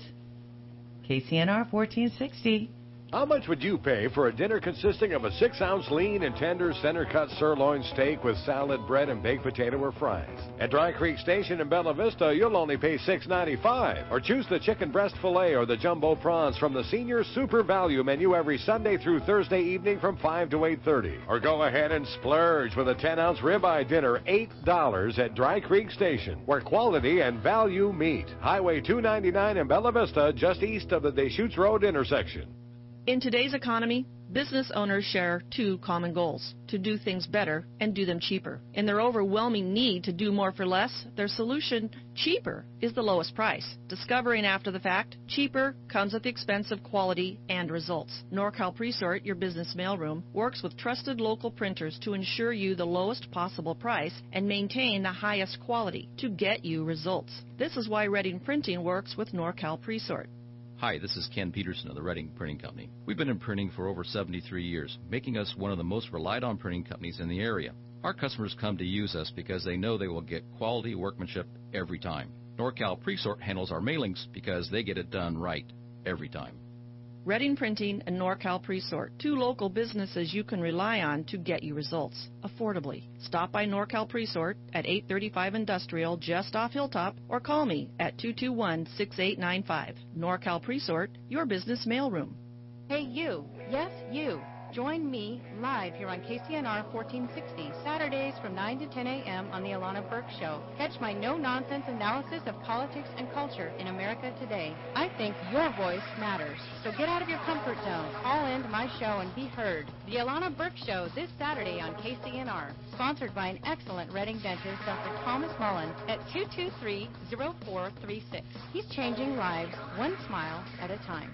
K C N R fourteen sixty.
How much would you pay for a dinner consisting of a six-ounce lean and tender center-cut sirloin steak with salad, bread, and baked potato or fries? At Dry Creek Station in Bella Vista, you'll only pay six ninety-five. Or choose the chicken breast filet or the jumbo prawns from the Senior Super Value menu every Sunday through Thursday evening from five to eight thirty. Or go ahead and splurge with a ten-ounce ribeye dinner, eight dollars at Dry Creek Station, where quality and value meet. Highway two ninety-nine in Bella Vista, just east of the Deschutes Road intersection.
In today's economy, business owners share two common goals: to do things better and do them cheaper. In their overwhelming need to do more for less, their solution, cheaper, is the lowest price. Discovering after the fact, cheaper comes at the expense of quality and results. NorCal Presort, your business mailroom, works with trusted local printers to ensure you the lowest possible price and maintain the highest quality to get you results. This is why Reading Printing works with NorCal Presort.
Hi, this is Ken Peterson of the Reading Printing Company. We've been in printing for over seventy-three years, making us one of the most relied on printing companies in the area. Our customers come to use us because they know they will get quality workmanship every time. NorCal Presort handles our mailings because they get it done right every time.
Reading Printing and NorCal Presort, two local businesses you can rely on to get you results affordably. Stop by NorCal Presort at eight thirty-five Industrial just off Hilltop, or call me at two two one, six eight nine five. NorCal Presort, your business mailroom.
Hey you, yes you. Join me live here on K C N R fourteen sixty, Saturdays from nine to ten a.m. on The Alana Burke Show. Catch my no-nonsense analysis of politics and culture in America today. I think your voice matters, so get out of your comfort zone. Call in to my show and be heard. The Alana Burke Show this Saturday on K C N R, sponsored by an excellent Reading dentist, Doctor Thomas Mullen, at two two three, zero four three six. He's changing lives one smile at a time.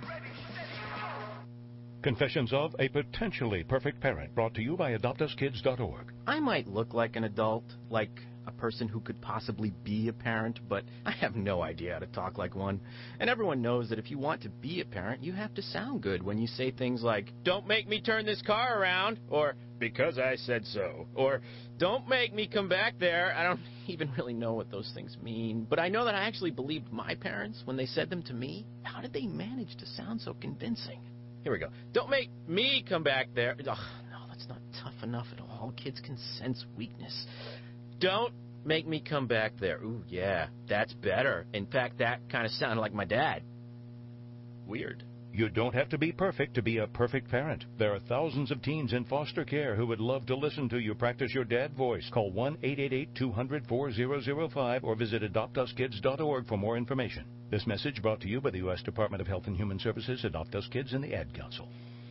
Confessions of a Potentially Perfect Parent, brought to you by adopt us kids dot org.
I might look like an adult, like a person who could possibly be a parent, but I have no idea how to talk like one. And everyone knows that if you want to be a parent, you have to sound good when you say things like, "Don't make me turn this car around," or "Because I said so," or "Don't make me come back there." I don't even really know what those things mean, but I know that I actually believed my parents when they said them to me. How did they manage to sound so convincing? Here we go. "Don't make me come back there." Ugh, no, that's not tough enough at all. Kids can sense weakness. "Don't make me come back there." Ooh, yeah, that's better. In fact, that kind of sounded like my dad. Weird.
You don't have to be perfect to be a perfect parent. There are thousands of teens in foster care who would love to listen to you practice your dad voice. Call one eight eight eight, two hundred, four zero zero five or visit adopt us kids dot org for more information. This message brought to you by the U S Department of Health and Human Services, Adopt Us Kids, and the Ad Council.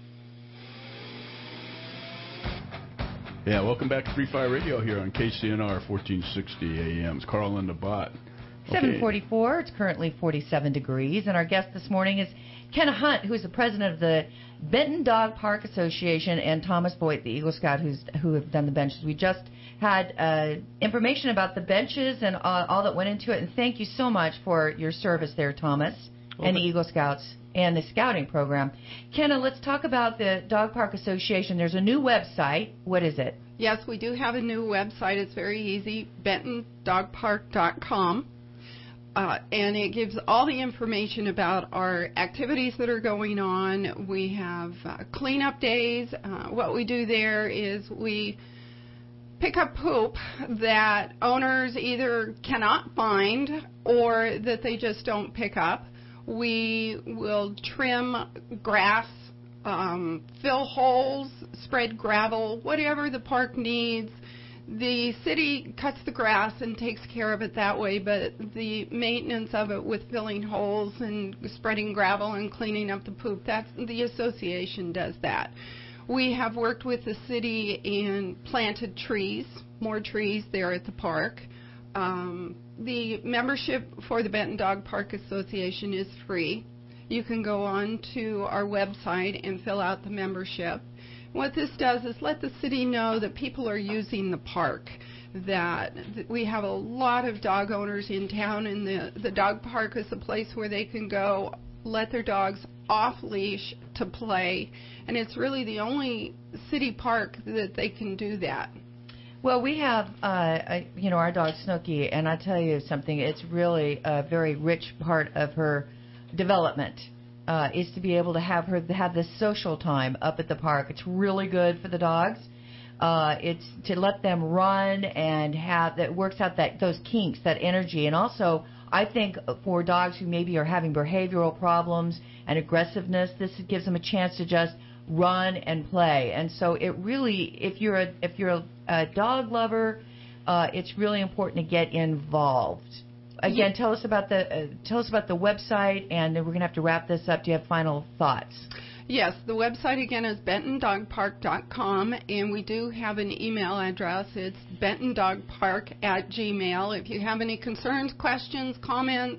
Yeah, welcome back to Free Fire Radio here on K C N R fourteen sixty A M. It's Carl and Linda Bott.
seven forty-four. It's currently forty-seven degrees, and our guest this morning is Kenna Hunt, who is the president of the Benton Dog Park Association, and Thomas Voigt, the Eagle Scout, who's who have done the benches. We just had uh, information about the benches and uh, all that went into it, and thank you so much for your service there, Thomas, well, and the Eagle Scouts and the scouting program. Kenna, let's talk about the Dog Park Association. There's a new website. What is it?
Yes, we do have a new website. It's very easy, benton dog park dot com. Uh, and it gives all the information about our activities that are going on. We have uh, cleanup days. Uh, what we do there is we pick up poop that owners either cannot find or that they just don't pick up. We will trim grass, um, fill holes, spread gravel, whatever the park needs. The city cuts the grass and takes care of it that way, but the maintenance of it with filling holes and spreading gravel and cleaning up the poop, that's the association does that. We have worked with the city and planted trees, more trees there at the park. Um, the membership for the Benton Dog Park Association is free. You can go on to our website and fill out the membership. What this does is let the city know that people are using the park, that we have a lot of dog owners in town, and the, the dog park is a place where they can go let their dogs off leash to play, and it's really the only city park that they can do that.
Well, we have, uh, I, you know, our dog Snooki, and I tell you something, it's really a very rich part of her development, uh, is to be able to have her have this social time up at the park. It's really good for the dogs. Uh, it's to let them run and have, that works out that those kinks, that energy, and also I think for dogs who maybe are having behavioral problems and aggressiveness, this gives them a chance to just run and play. And so it really, if you're a if you're a, a dog lover, uh, it's really important to get involved. Again, tell us about the uh, tell us about the website, and then we're going to have to wrap this up. Do you have final thoughts?
Yes, the website again is benton dog park dot com, and we do have an email address. It's benton dog park at gmail. If you have any concerns, questions, comments,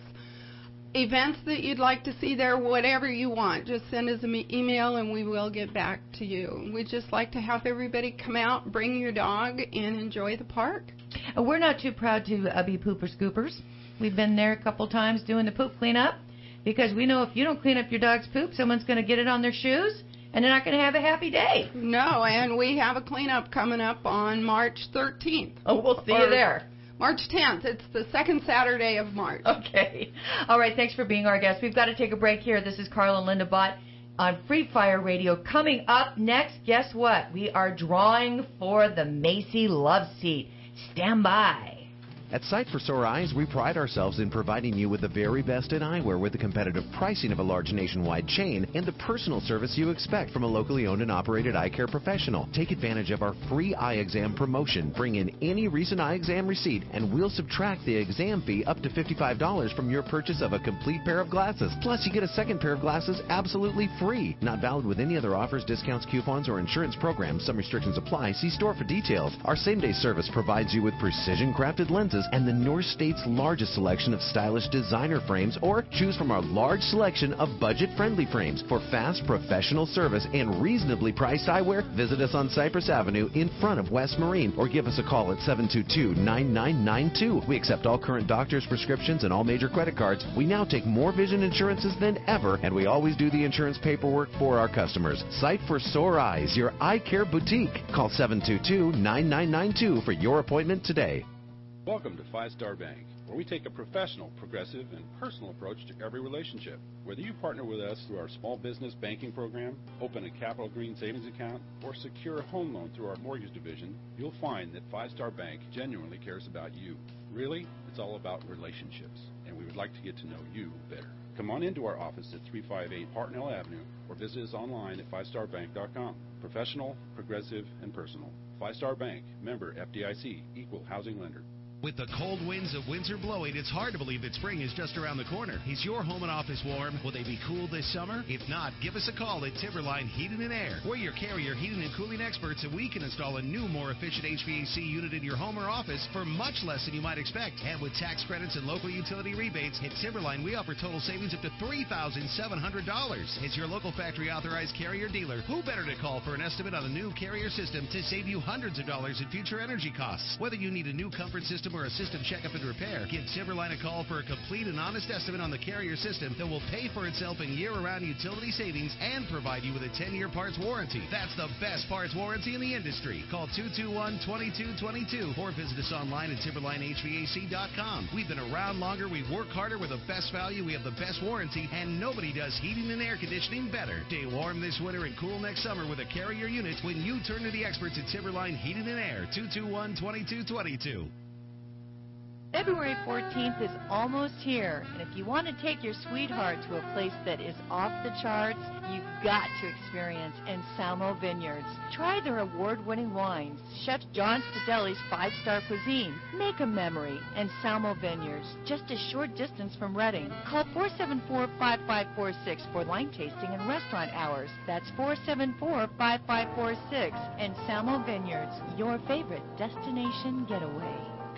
events that you'd like to see there, whatever you want, just send us an email and we will get back to you. We'd just like to have everybody come out, bring your dog, and enjoy the park.
Uh, we're not too proud to uh, be pooper scoopers. We've been there a couple times doing the poop cleanup, because we know if you don't clean up your dog's poop, someone's going to get it on their shoes, and they're not going to have a happy day.
No, and we have a cleanup coming up on March thirteenth.
Oh, we'll see you there.
March tenth. It's the second Saturday of March.
Okay. All right, thanks for being our guest. We've got to take a break here. This is Carl and Linda Bott on Free Fire Radio. Coming up next, guess what? We are drawing for the Macy Love Seat. Stand by.
At Sight for Sore Eyes, we pride ourselves in providing you with the very best in eyewear with the competitive pricing of a large nationwide chain and the personal service you expect from a locally owned and operated eye care professional. Take advantage of our free eye exam promotion. Bring in any recent eye exam receipt and we'll subtract the exam fee up to fifty-five dollars from your purchase of a complete pair of glasses. Plus, you get a second pair of glasses absolutely free. Not valid with any other offers, discounts, coupons, or insurance programs. Some restrictions apply. See store for details. Our same-day service provides you with precision-crafted lenses and the North State's largest selection of stylish designer frames, or choose from our large selection of budget-friendly frames. For fast, professional service and reasonably priced eyewear, visit us on Cypress Avenue in front of West Marine, or give us a call at seven two two, nine nine nine two. We accept all current doctor's prescriptions and all major credit cards. We now take more vision insurances than ever, and we always do the insurance paperwork for our customers. Sight for Sore Eyes, your eye care boutique. Call seven two two, nine nine nine two for your appointment today.
Welcome to Five Star Bank, where we take a professional, progressive, and personal approach to every relationship. Whether you partner with us through our small business banking program, open a Capital Green savings account, or secure a home loan through our mortgage division, you'll find that Five Star Bank genuinely cares about you. Really, it's all about relationships, and we would like to get to know you better. Come on into our office at three five eight Hartnell Avenue, or visit us online at five star bank dot com. Professional, progressive, and personal. Five Star Bank, member F D I C, equal housing lender.
With the cold winds of winter blowing, it's hard to believe that spring is just around the corner. Is your home and office warm? Will they be cool this summer? If not, give us a call at Timberline Heating and Air. We're your carrier heating and cooling experts, and we can install a new, more efficient H V A C unit in your home or office for much less than you might expect. And with tax credits and local utility rebates, at Timberline, we offer total savings up to three thousand seven hundred dollars. As your local factory authorized carrier dealer, who better to call for an estimate on a new carrier system to save you hundreds of dollars in future energy costs? Whether you need a new comfort system or a system checkup and repair, give Timberline a call for a complete and honest estimate on the carrier system that will pay for itself in year-round utility savings and provide you with a ten-year parts warranty. That's the best parts warranty in the industry. Call two two one, two two two two or visit us online at timberline H V A C dot com. We've been around longer, we work harder, with the best value, we have the best warranty, and nobody does heating and air conditioning better. Stay warm this winter and cool next summer with a carrier unit when you turn to the experts at Timberline Heating and Air. two two one, two two two two.
February fourteenth is almost here, and if you want to take your sweetheart to a place that is off the charts, you've got to experience Anselmo Vineyards. Try their award-winning wines, Chef John Stadelli's five-star cuisine. Make a memory. Anselmo Vineyards, just a short distance from Reading. Call four seven four, five five four six for wine tasting and restaurant hours. That's four seven four, five five four six. Anselmo Vineyards, your favorite destination getaway.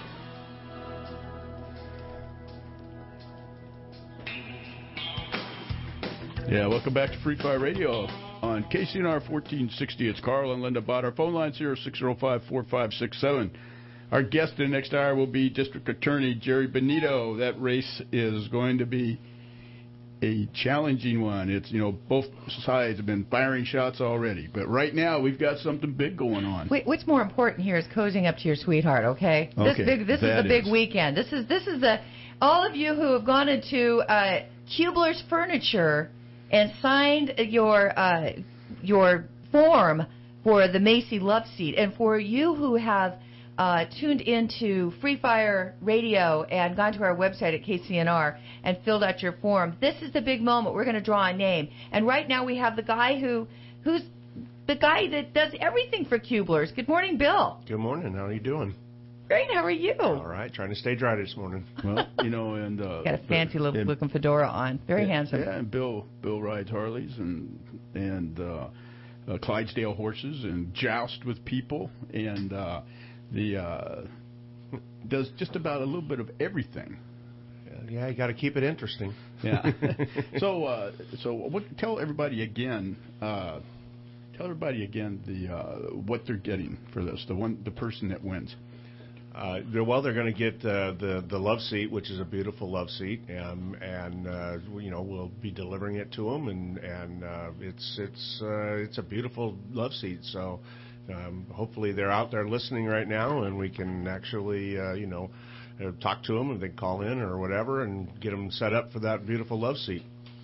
Yeah, welcome back to Free Fire Radio on K C N R fourteen sixty. It's Carl and Linda Bott. Our phone line's here, six oh five, four five six seven. Our guest in the next hour will be District Attorney Jerry Benito. That race is going to be a challenging one. It's, you know, both sides have been firing shots already. But right now, we've got something big going on.
Wait, what's more important here is cozying up to your sweetheart, okay?
Okay,
This, big, this is
that
the big
is.
weekend. This is, this is the, all of you who have gone into uh, Kubler's Furniture and signed your uh, your form for the Macy Love Seat, and for you who have uh, tuned into Free Fire Radio and gone to our website at K C N R and filled out your form, this is the big moment. We're going to draw a name, and right now we have the guy who who's the guy that does everything for Kubler's. Good morning, Bill.
Good morning. How are you doing?
Great. How are you?
All right. Trying to stay dry this morning.
Well, you know, and uh,
Got a fancy little looking fedora on. Very
yeah,
handsome.
Yeah, and Bill Bill rides Harleys and and uh, uh, Clydesdale horses and joust with people, and uh, the uh, does just about a little bit of everything.
Yeah, you got to keep it interesting.
Yeah. so uh, so what, tell everybody again. Uh, tell everybody again the uh, what they're getting for this. The one the person that wins.
Uh, they're, well, they're going to get uh, the the love seat, which is a beautiful love seat, and and uh, you know we'll be delivering it to them, and and uh, it's it's uh, it's a beautiful love seat. So um, hopefully they're out there listening right now, and we can actually uh, you know uh, talk to them, and they can call in or whatever, and get them set up for that beautiful love seat.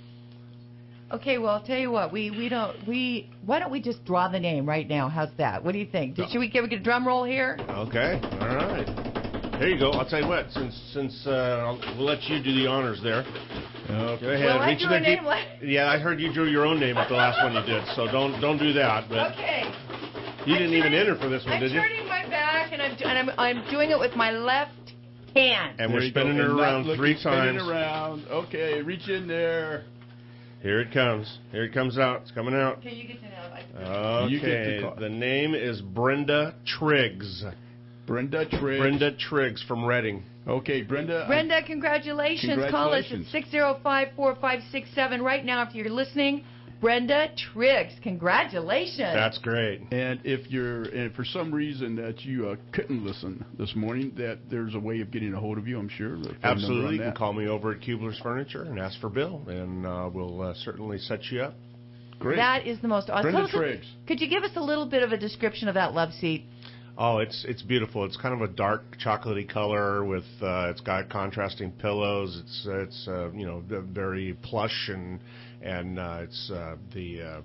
Okay, well, I'll tell you what. We we don't we. Why don't we just draw the name right now? How's that? What do you think? Did, should we give we get a drum roll here?
Okay, all right. There you go. I'll tell you what. Since since uh, I'll, we'll let you do the honors there. Uh, go ahead.
Well, I
Reach
drew
in
a
there.
name. What?
Yeah, I heard you drew your own name at the last one you did. So don't don't do that. But
Okay.
you didn't even
turning-
enter for this one,
I'm
did you?
turning my back, and I'm do- and I'm I'm doing it with my left hand.
And we're
There you go.
spinning it
And not
around
looking,
three
spinning
times.
around. Okay, reach in there.
Here it comes. Here it comes out. It's coming out.
Okay, you get to know.
Okay.
You get to call.
The name is Brenda Triggs.
Brenda Triggs.
Brenda Triggs from Reading.
Okay, Brenda.
Brenda, congratulations.
Congratulations.
Call us at six oh five, four five six seven right now if you're listening. Brenda Triggs, congratulations.
That's great.
And if you're, and for some reason that you uh, couldn't listen this morning, that there's a way of getting a hold of you, I'm sure. The phone number
Absolutely.
on
You can
that.
call me over at Kubler's Furniture and ask for Bill, and uh, we'll uh, certainly set you up.
Great.
That is the most awesome.
Brenda
Tell us a-
Triggs.
Could you give us a little bit of a description of that love seat?
Oh, it's it's beautiful. It's kind of a dark chocolatey color with uh, it's got contrasting pillows. It's it's uh, you know very plush and and uh, it's uh, the uh,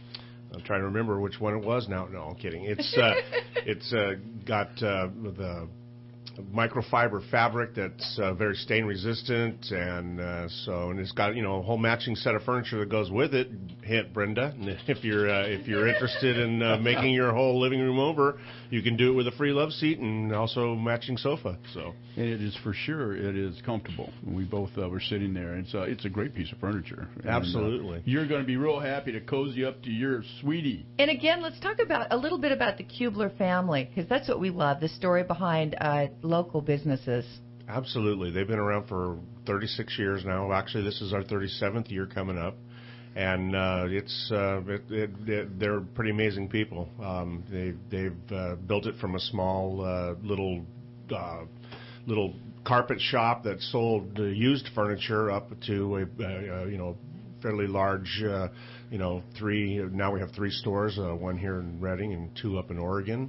I'm trying to remember which one it was now. No, I'm kidding. It's uh, it's uh, got uh, the microfiber fabric that's uh, very stain resistant, and uh, so and it's got you know a whole matching set of furniture that goes with it. Hint, Brenda, and if you're uh, if you're interested in uh, making your whole living room over, you can do it with a free love seat and also matching sofa. So
And it is for sure. It is comfortable. We both uh, were sitting there. It's uh, it's a great piece of furniture. And, uh,
Absolutely.
you're going to be real happy to cozy up to your sweetie.
And again, let's talk about a little bit about the Kubler family, because that's what we love, the story behind uh, local businesses.
Absolutely. They've been around for thirty-six years now. Actually, this is our thirty-seventh year coming up. And uh, it's uh, it, it, it, they're pretty amazing people. Um, they, they've uh, built it from a small uh, little uh, little carpet shop that sold uh, used furniture up to a uh, you know fairly large uh, you know three. Now we have three stores, uh, one here in Reading and two up in Oregon.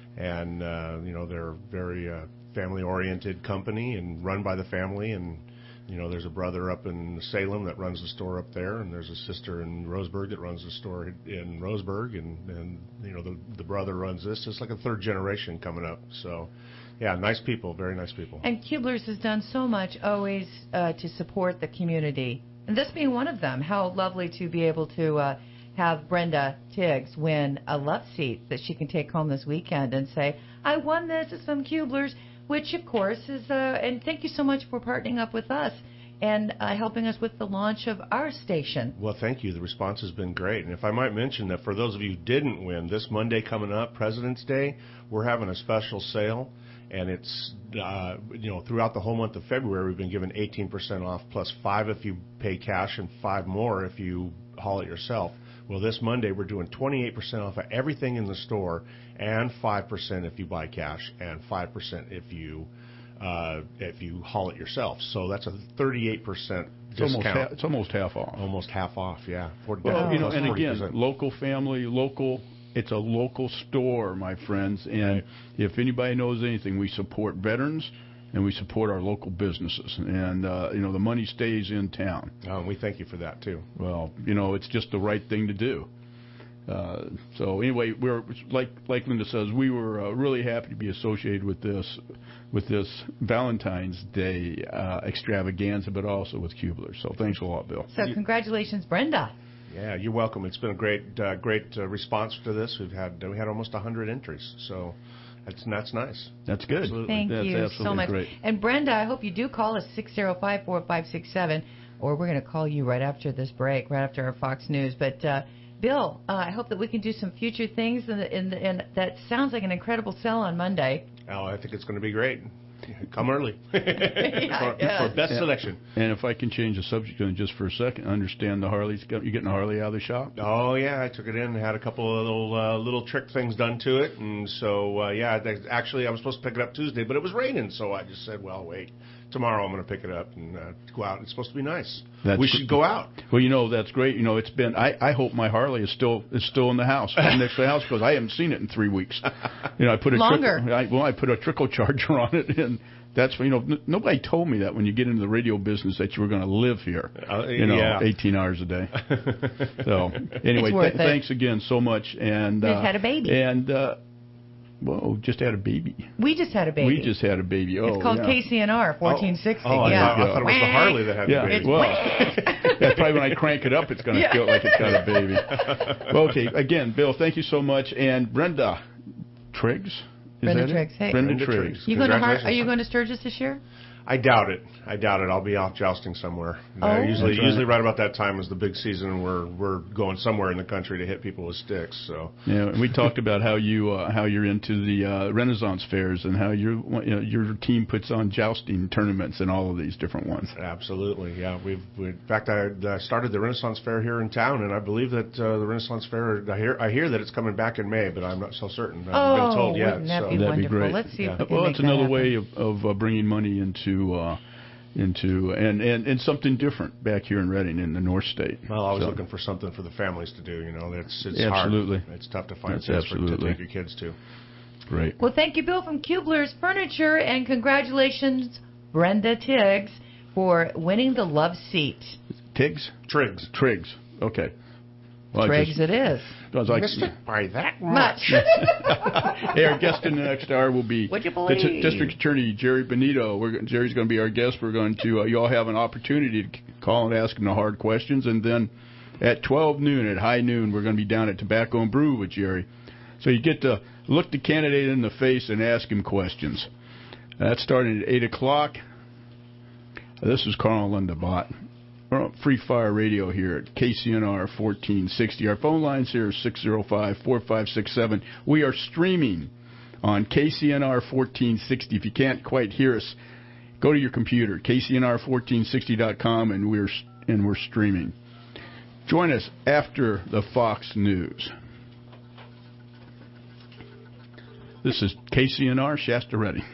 And uh, you know they're very uh, family-oriented company and run by the family. And you know, there's a brother up in Salem that runs the store up there, and there's a sister in Roseburg that runs the store in Roseburg, and, and you know, the the brother runs this. It's like a third generation coming up. So Yeah, nice people, very nice people.
And Kubler's has done so much always uh, to support the community, and this being one of them. How lovely to be able to uh, have Brenda Tiggs win a love seat that she can take home this weekend and say, I won this at some Kubler's, which, of course, is, uh, and thank you so much for partnering up with us and uh, helping us with the launch of our station.
Well, thank you. The response has been great. And if I might mention that for those of you who didn't win, this Monday coming up, President's Day, we're having a special sale. And it's, uh, you know, throughout the whole month of February, we've been given eighteen percent off, plus five if you pay cash and five more if you haul it yourself. Well, this Monday, we're doing twenty-eight percent off of everything in the store and five percent if you buy cash and five percent if you uh, if you haul it yourself. So that's a thirty-eight percent discount.
It's almost, ha- it's almost half off.
Almost half off, yeah. forty,
well, you know, and
forty percent.
again, local family, local. It's a local store, my friends, and if anybody knows anything, we support veterans and we support our local businesses, and uh, you know the money stays in town.
Oh, and we thank you for that too.
Well, you know it's just the right thing to do. Uh, so anyway, we're like like Linda says, we were uh, really happy to be associated with this with this Valentine's Day uh, extravaganza, but also with Kubler. So thanks a lot, Bill.
So congratulations, Brenda.
Yeah, you're welcome. It's been a great, uh, great uh, response to this. We've had we had almost one hundred entries, so that's that's nice.
That's good.
Absolutely.
Thank
that's
you so much.
Great.
And Brenda, I hope you do call us six zero five, four five six seven, or we're going to call you right after this break, right after our Fox News. But uh, Bill, uh, I hope that we can do some future things, and, and, and that sounds like an incredible sell on Monday.
Oh, I think it's going to be great. Come early
yeah,
for, for best
and,
selection.
And if I can change the subject just for a second, understand the Harley's. You're getting a Harley out of the shop?
Oh yeah, I took it in and had a couple of little uh, little trick things done to it, and so uh, yeah, actually I was supposed to pick it up Tuesday, but it was raining, so I just said, well, wait, tomorrow I'm going to pick it up and uh, go out. It's supposed to be nice.
That's
we should go out.
Well, you know that's great. You know it's been. I, I hope my Harley is still is still in the house next to the house because I haven't seen it in three weeks. You know I put a
longer.
Trickle, I, well I put a trickle charger on it and. That's you know n- nobody told me that when you get into the radio business that you were going to live here,
uh,
you know,
yeah.
eighteen hours a day. So anyway, th- thanks again so much. And
just
uh,
had a baby.
And uh, whoa, just had a baby.
We just had a baby.
We just had a baby. Oh,
it's called
yeah.
K C N R fourteen sixty.
Oh, oh
yeah.
I, thought, I thought it was the Harley that had
yeah,
the baby.
Well, that's probably when I crank it up, it's going to
yeah.
feel like it's got a baby. Well, okay, again, Bill, thank you so much, and Brenda Triggs. Is
Brenda
that
Triggs.
it?
Hey.
Brenda,
Brenda
Triggs.
Triggs.
You going to Har- Are you going to Sturgis this year?
I doubt it. I doubt it. I'll be out jousting somewhere.
Oh.
Uh, usually,
right.
usually right about that time is the big season, and we're we're going somewhere in the country to hit people with sticks. So
yeah, and we talked about how you uh, how you're into the uh, Renaissance fairs and how your you know, your team puts on jousting tournaments and all of these different ones.
Absolutely, yeah. We've we, in fact I, I started the Renaissance Fair here in town, and I believe that uh, the Renaissance Fair I hear I hear that it's coming back in May, but I'm not so certain. I haven't
oh,
been told yet.
wouldn't that
so.
be
That'd be
wonderful?
great.
Let's see
Yeah.
if we can
Well,
make
it's
that
another
happen.
way of, of uh, bringing money into. Uh, into and, and, and something different back here in Reading in the North State.
Well, I was
so.
looking for something for the families to do. You know, it's it's
absolutely.
hard. It's tough to find
That's
things for, to
absolutely.
take your kids to.
Great.
Well, thank you, Bill from Kubler's Furniture, and congratulations, Brenda Tiggs, for winning the love seat.
Tiggs?
Triggs.
Triggs. Okay. Well,
Triggs
just,
it is.
I was like,
Missed it by that
Much.
hey, our guest in the next hour will be
Would you
the
believe?
t- District Attorney Jerry Benito. We're, Jerry's going to be our guest. We're going to uh, you all have an opportunity to call and ask him the hard questions, and then at twelve noon, at high noon, we're going to be down at Tobacco and Brew with Jerry. So you get to look the candidate in the face and ask him questions. That's starting at eight o'clock. This is Carl and Linda Bott. We're on Free Fire Radio here at K C N R fourteen sixty. Our phone lines here are six zero five, four five six seven. We are streaming on K C N R fourteen sixty. If you can't quite hear us, go to your computer, K C N R fourteen sixty dot com, and we're and we're streaming. Join us after the Fox News. This is K C N R Shasta Reading.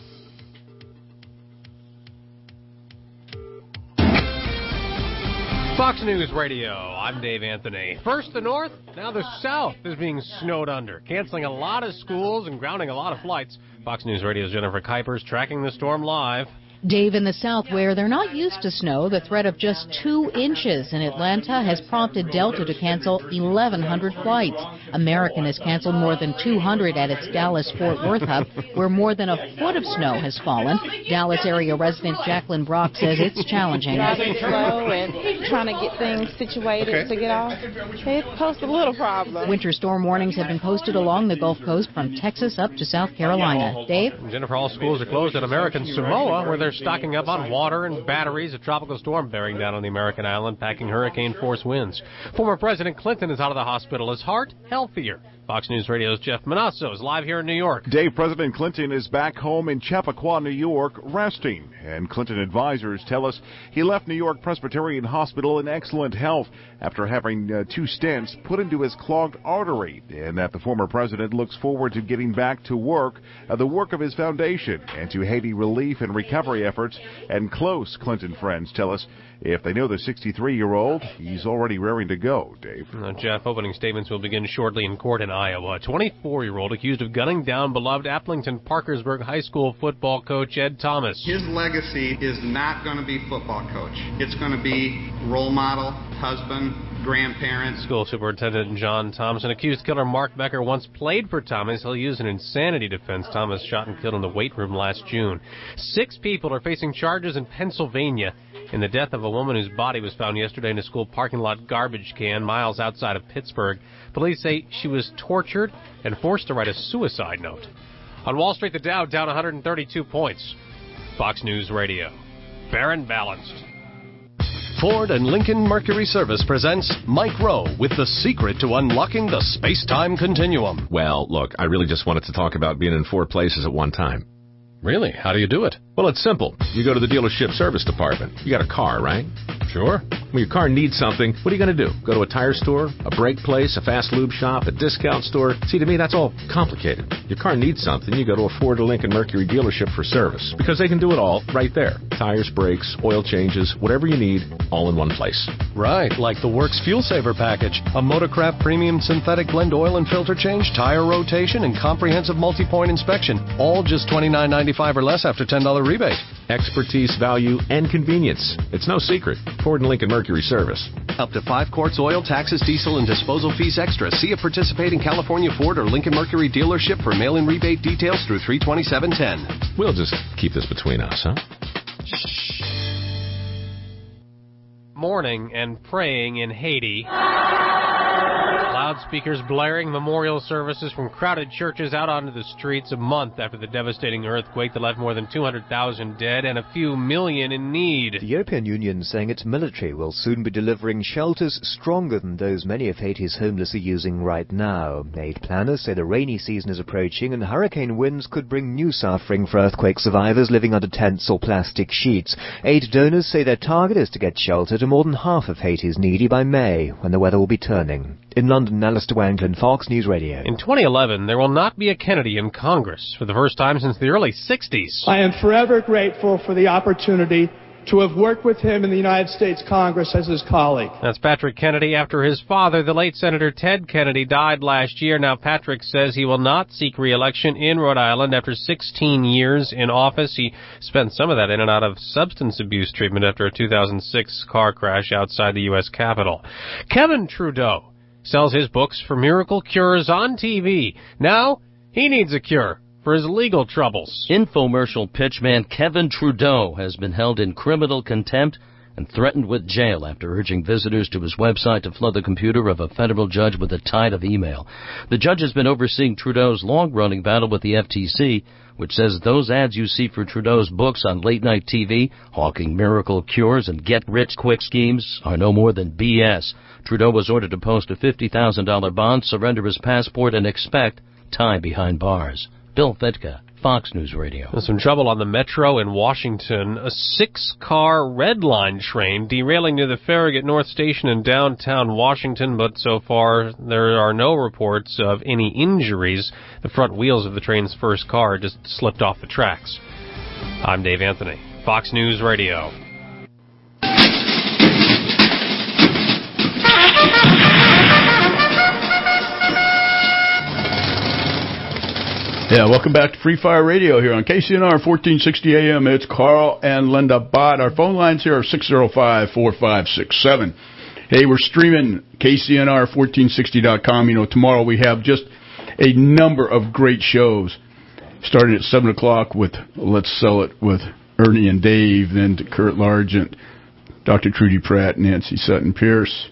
Fox News Radio, I'm Dave Anthony. First the north, now the south is being snowed under, canceling a lot of schools and grounding a lot of flights. Fox News Radio's Jennifer Kuipers tracking the storm live.
Dave, in the South, where they're not used to snow, the threat of just two inches in Atlanta has prompted Delta to cancel eleven hundred flights. American has canceled more than two hundred at its Dallas-Fort Worth hub, where more than a foot of snow has fallen. Dallas area resident Jacqueline Brock says it's challenging.
Driving slow and trying to get things situated okay. to get off. It poses a little problem.
Winter storm warnings have been posted along the Gulf Coast from Texas up to South Carolina. Dave?
Jennifer, all schools are closed in American Samoa, where they're stocking up on water and batteries. A tropical storm bearing down on the American island, packing hurricane-force winds. Former President Clinton is out of the hospital. His heart healthier. Fox News Radio's Jeff Manasso is live here in New York.
Dave, President Clinton is back home in Chappaqua, New York, resting. And Clinton advisors tell us he left New York Presbyterian Hospital in excellent health after having uh, two stents put into his clogged artery, and that the former president looks forward to getting back to work, uh, the work of his foundation, and to Haiti relief and recovery efforts. And close Clinton friends tell us if they know the sixty-three-year-old, he's already raring to go, Dave.
Now, Jeff, opening statements will begin shortly in court in Iowa. A twenty-four-year-old accused of gunning down beloved Applington-Parkersburg High School football coach Ed Thomas.
His legacy is not going to be football coach. It's going to be role model, husband, grandparents.
School Superintendent John Thompson accused killer Mark Becker once played for Thomas. He'll use an insanity defense. Thomas shot and killed in the weight room last June. Six people are facing charges in Pennsylvania in the death of a woman whose body was found yesterday in a school parking lot garbage can miles outside of Pittsburgh. Police say she was tortured and forced to write a suicide note. On Wall Street, the Dow down one hundred thirty-two points. Fox News Radio. Fair and balanced.
Ford and Lincoln Mercury Service presents Mike Rowe with the secret to unlocking the space-time continuum.
Well, look, I really just wanted to talk about being in four places at one time.
Really? How do you do it?
Well, it's simple. You go to the dealership service department. You got a car, right?
Sure.
When your car needs something, what are you going to do? Go to a tire store, a brake place, a fast lube shop, a discount store? See, to me, that's all complicated. Your car needs something, you go to a Ford or Lincoln Mercury dealership for service, because they can do it all right there. Tires, brakes, oil changes, whatever you need, all in one place.
Right, like the Works Fuel Saver Package, a Motorcraft Premium Synthetic Blend oil and filter change, tire rotation, and comprehensive multi-point inspection, all just twenty-nine ninety-five or less after ten dollars rebate.
Expertise, value, and convenience. It's no secret. Ford and Lincoln Mercury Service.
Up to five quarts oil, taxes, diesel, and disposal fees extra. See a participating California Ford or Lincoln Mercury dealership for mail-in rebate details through three twenty-seven ten.
We'll just keep this between us, huh?
Mourning and praying in Haiti. Loudspeakers blaring memorial services from crowded churches out onto the streets a month after the devastating earthquake that left more than two hundred thousand dead and a few million in need.
The European Union saying its military will soon be delivering shelters stronger than those many of Haiti's homeless are using right now. Aid planners say the rainy season is approaching and hurricane winds could bring new suffering for earthquake survivors living under tents or plastic sheets. Aid donors say their target is to get shelter to more than half of Haiti's needy by May, when the weather will be turning. In London, Alistair Wanglin, Fox News Radio.
In twenty eleven, there will not be a Kennedy in Congress for the first time since the early sixties.
I am forever grateful for the opportunity to have worked with him in the United States Congress as his colleague.
That's Patrick Kennedy after his father, the late Senator Ted Kennedy, died last year. Now Patrick says he will not seek re-election in Rhode Island after sixteen years in office. He spent some of that in and out of substance abuse treatment after a two thousand six car crash outside the U S Capitol. Kevin Trudeau sells his books for miracle cures on T V. Now, he needs a cure for his legal troubles.
Infomercial pitchman Kevin Trudeau has been held in criminal contempt and threatened with jail after urging visitors to his website to flood the computer of a federal judge with a tide of email. The judge has been overseeing Trudeau's long-running battle with the F T C, which says those ads you see for Trudeau's books on late-night T V, hawking miracle cures and get-rich-quick schemes, are no more than B S. Trudeau was ordered to post a fifty thousand dollars bond, surrender his passport, and expect time behind bars. Bill Fitka, Fox News Radio.
There's some trouble on the Metro in Washington. A six-car Red Line train derailing near the Farragut North Station in downtown Washington, but so far there are no reports of any injuries. The front wheels of the train's first car just slipped off the tracks. I'm Dave Anthony, Fox News Radio.
Yeah, welcome back to Free Fire Radio here on K C N R fourteen sixty A M. It's Carl and Linda Bott. Our phone lines here are six oh five, four five six seven. Hey, we're streaming K C N R fourteen sixty dot com. You know, tomorrow we have just a number of great shows. Starting at seven o'clock with Let's Sell It with Ernie and Dave, then to Kurt Largent, Doctor Trudy Pratt, Nancy Sutton-Pierce,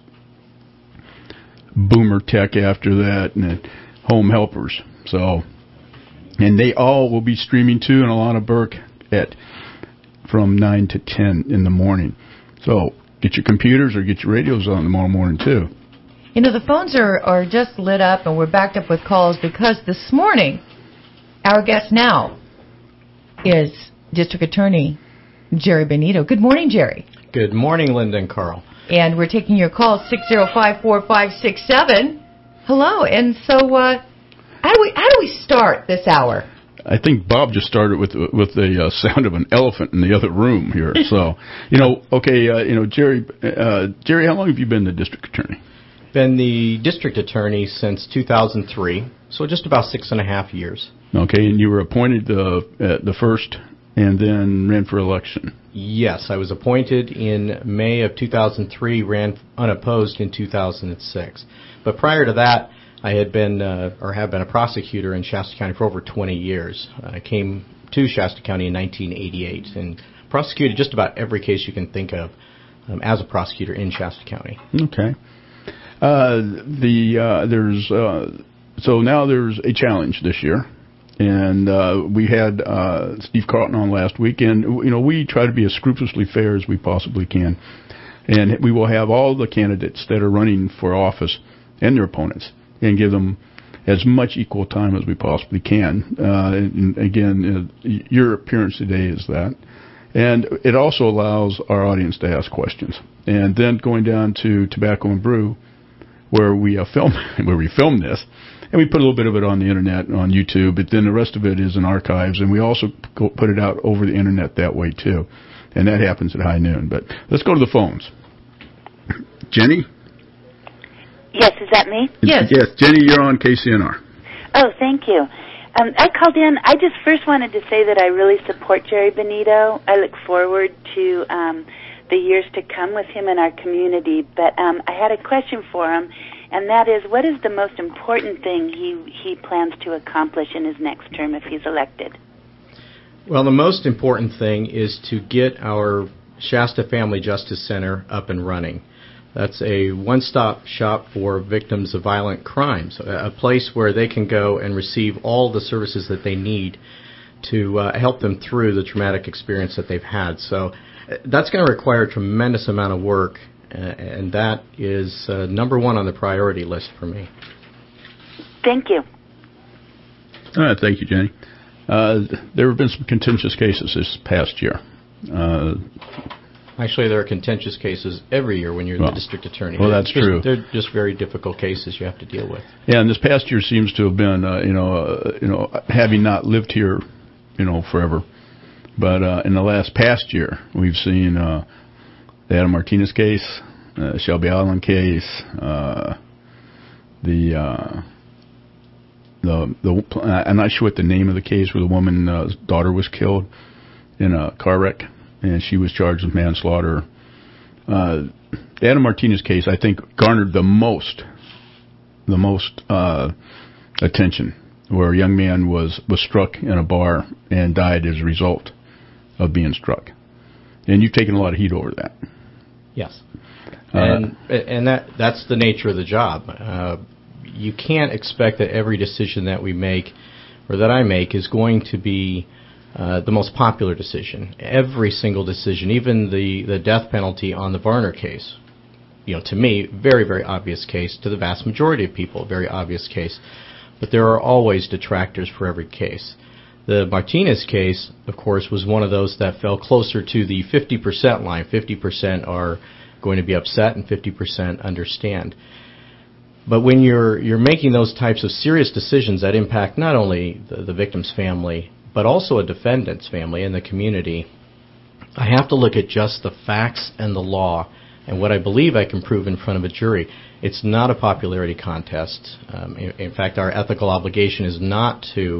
Boomer Tech after that, and then Home Helpers. So... And they all will be streaming too, and Alana Burke at from nine to ten in the morning. So get your computers or get your radios on tomorrow morning too.
You know, the phones are, are just lit up, and we're backed up with calls because this morning our guest now is District Attorney Jerry Benito. Good morning, Jerry.
Good morning, Linda and Carl.
And we're taking your call, six oh five, four five six seven. Hello, and so... uh How do we how do we start this hour?
I think Bob just started with with the uh, sound of an elephant in the other room here. So, you know, okay, uh, you know, Jerry, uh, Jerry, how long have you been the district attorney?
Been the district attorney since two thousand three, so just about six and a half years.
Okay, and you were appointed the uh, the first, and then ran for election.
Yes, I was appointed in May of two thousand three, ran unopposed in two thousand six, but prior to that. I had been, uh, or have been, a prosecutor in Shasta County for over twenty years. I came to Shasta County in nineteen eighty-eight and prosecuted just about every case you can think of um, as a prosecutor in Shasta County.
Okay. Uh, the uh, there's uh, so now there's a challenge this year, and uh, we had uh, Steve Carlton on last week, and you know we try to be as scrupulously fair as we possibly can, and we will have all the candidates that are running for office and their opponents. And give them as much equal time as we possibly can. Uh, and again, uh, your appearance today is that. And it also allows our audience to ask questions. And then going down to Tobacco and Brew, where we uh, film where we film this, and we put a little bit of it on the internet, on YouTube, but then the rest of it is in archives, and we also go put it out over the internet that way too. And that happens at high noon. But let's go to the phones. Jenny?
Yes, is that me?
Yes. Yes, Jenny, you're on K C N R.
Oh, thank you. Um, I called in. I just first wanted to say that I really support Jerry Benito. I look forward to um, the years to come with him in our community. But um, I had a question for him, and that is, what is the most important thing he, he plans to accomplish in his next term if he's elected?
Well, the most important thing is to get our Shasta Family Justice Center up and running. That's a one-stop shop for victims of violent crimes, a place where they can go and receive all the services that they need to uh, help them through the traumatic experience that they've had. So uh, that's going to require a tremendous amount of work, uh, and that is uh, number one on the priority list for me.
Thank you.
All right, thank you, Jenny. Uh, there have been some contentious cases this past year. Uh,
Actually, there are contentious cases every year when you're
well,
the district attorney.
Well, that's
just,
true.
They're just very difficult cases you have to deal with.
Yeah, and this past year seems to have been, uh, you know, uh, you know, having not lived here, you know, forever, but uh, in the last past year, we've seen uh, the Adam Martinez case, uh, Shelby Allen case, uh, the uh, the the. I'm not sure what the name of the case where the woman's uh, daughter was killed in a car wreck. And she was charged with manslaughter. Uh, the Adam Martinez case, I think, garnered the most, the most uh, attention, where a young man was, was struck in a bar and died as a result of being struck. And you've taken a lot of heat over that.
Yes, uh, and and that that's the nature of the job. Uh, you can't expect that every decision that we make, or that I make, is going to be Uh, the most popular decision. Every single decision, even the, the death penalty on the Varner case, you know, to me, very, very obvious case. To the vast majority of people, very obvious case. But there are always detractors for every case. The Martinez case, of course, was one of those that fell closer to the fifty percent line. fifty percent are going to be upset and fifty percent understand. But when you're you're making those types of serious decisions that impact not only the, the victim's family, but also a defendant's family and the community, I have to look at just the facts and the law and what I believe I can prove in front of a jury. It's not a popularity contest. Um, in, in fact, our ethical obligation is not to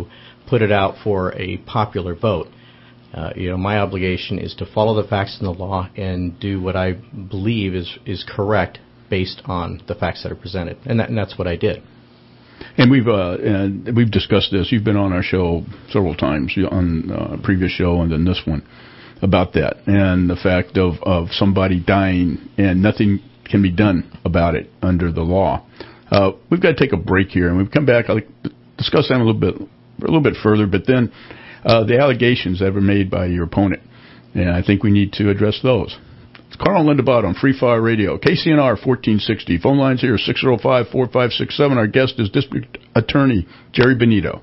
put it out for a popular vote. Uh, you know, my obligation is to follow the facts in the law and do what I believe is, is correct based on the facts that are presented, and, that, and that's what I did.
And we've uh, and we've discussed this. You've been on our show several times, on uh, a previous show and then this one, about that, and the fact of, of somebody dying and nothing can be done about it under the law. Uh, we've got to take a break here, and we've come back. I'll discuss that a little bit, a little bit further. But then uh, the allegations that were made by your opponent, and I think we need to address those. It's Carl and Linda Bott on Free Fire Radio, K C N R fourteen sixty. Phone lines here six oh five, four five six seven. Our guest is District Attorney Jerry Benito.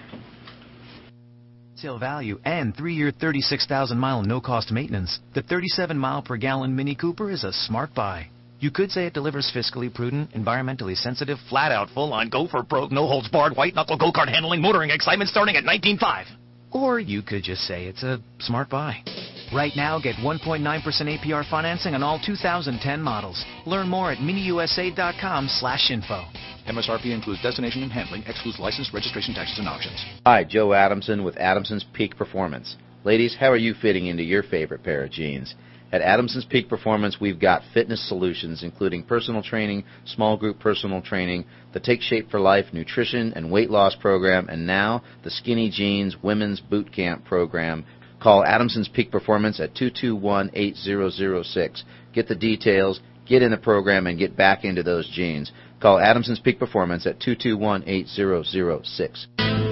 Sale value and three-year thirty-six thousand mile no-cost maintenance. The thirty-seven mile per gallon Mini Cooper is a smart buy. You could say it delivers fiscally prudent, environmentally sensitive, flat-out, full-on, go-for-broke, no-holds-barred, white-knuckle go-kart handling, motoring excitement starting at nineteen five. Or you could just say it's a smart buy. Right now, get one point nine percent A P R financing on all two thousand ten models. Learn more at mini u s a dot com slash info.
M S R P includes destination and handling, excludes license, registration, taxes, and auctions.
Hi, Joe Adamson with Adamson's Peak Performance. Ladies, how are you fitting into your favorite pair of jeans? At Adamson's Peak Performance, we've got fitness solutions, including personal training, small group personal training, the Take Shape for Life nutrition and weight loss program, and now the Skinny Jeans Women's Boot Camp program. Call Adamson's Peak Performance at two two one, eight zero zero six. Get the details, get in the program, and get back into those jeans. Call Adamson's Peak Performance at two two one, eight zero zero six.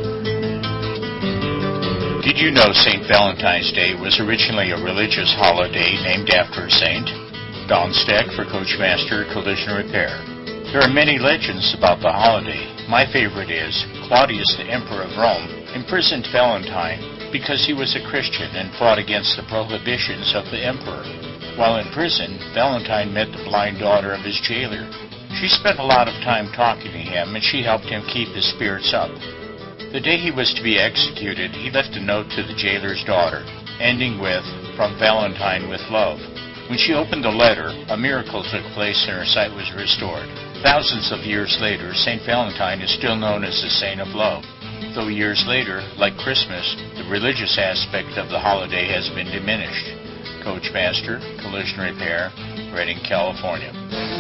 Did you know Saint Valentine's Day was originally a religious holiday named after a saint? Don Steck for Coachmaster Collision Repair. There are many legends about the holiday. My favorite is Claudius, the Emperor of Rome, imprisoned Valentine because he was a Christian and fought against the prohibitions of the emperor. While in prison, Valentine met the blind daughter of his jailer. She spent a lot of time talking to him, and she helped him keep his spirits up. The day he was to be executed, he left a note to the jailer's daughter, ending with, "From Valentine with love." When she opened the letter, a miracle took place and her sight was restored. Thousands of years later, Saint Valentine is still known as the Saint of Love. Though years later, like Christmas, the religious aspect of the holiday has been diminished. Coachmaster, Collision Repair, Redding, California.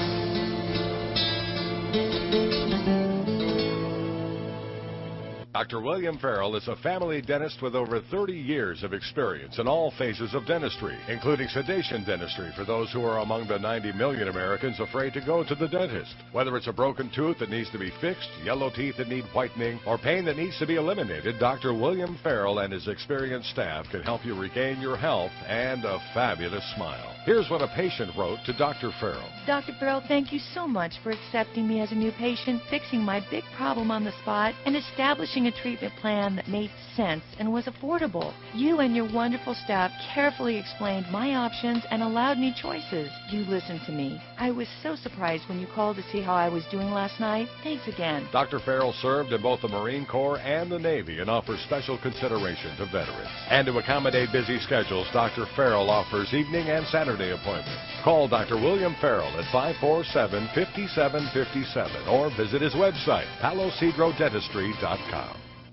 Doctor William Farrell is a family dentist with over thirty years of experience in all phases of dentistry, including sedation dentistry for those who are among the ninety million Americans afraid to go to the dentist. Whether it's a broken tooth that needs to be fixed, yellow teeth that need whitening, or pain that needs to be eliminated, Doctor William Farrell and his experienced staff can help you regain your health and a fabulous smile. Here's what a patient wrote to Doctor Farrell.
Doctor Farrell, thank you so much for accepting me as a new patient, fixing my big problem on the spot, and establishing a treatment plan that made sense and was affordable. You and your wonderful staff carefully explained my options and allowed me choices. You listened to me. I was so surprised when you called to see how I was doing last night. Thanks again.
Doctor Farrell served in both the Marine Corps and the Navy and offers special consideration to veterans. And to accommodate busy schedules, Doctor Farrell offers evening and Saturday appointments. Call Doctor William Farrell at five four seven, five seven five seven or visit his website, palo cedro dentistry dot com.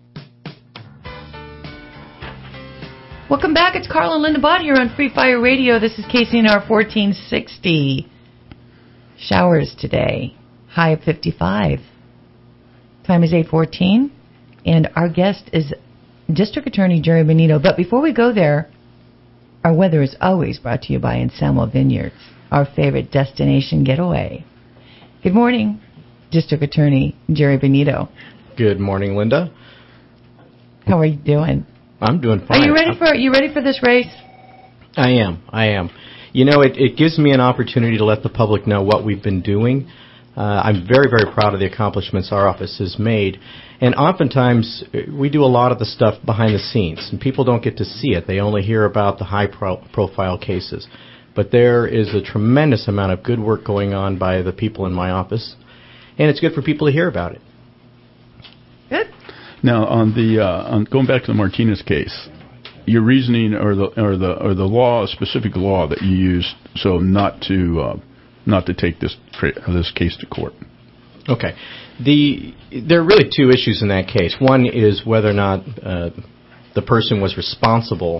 Welcome back. It's Carl and Linda Bott here on Free Fire Radio. This is K C N R fourteen sixty. Showers today. High of fifty-five. Time is eight fourteen. And our guest is District Attorney Jerry Benito. But before we go there, our weather is always brought to you by Ensamel Vineyards, our favorite destination getaway. Good morning, District Attorney Jerry Benito.
Good morning, Linda.
How are you doing?
I'm doing fine.
Are you ready for you ready for this race?
I am. I am. You know, it, it gives me an opportunity to let the public know what we've been doing. Uh, I'm very, very proud of the accomplishments our office has made. And oftentimes, we do a lot of the stuff behind the scenes, and people don't get to see it. They only hear about the high-profile cases. But there is a tremendous amount of good work going on by the people in my office, and it's good for people to hear about it.
Good.
Now, on the uh, on going back to the Martinez case, your reasoning or the or the or the law, a specific law that you used, so not to uh, not to take this this case to court.
Okay. The there are really two issues in that case. One is whether or not uh, the person was responsible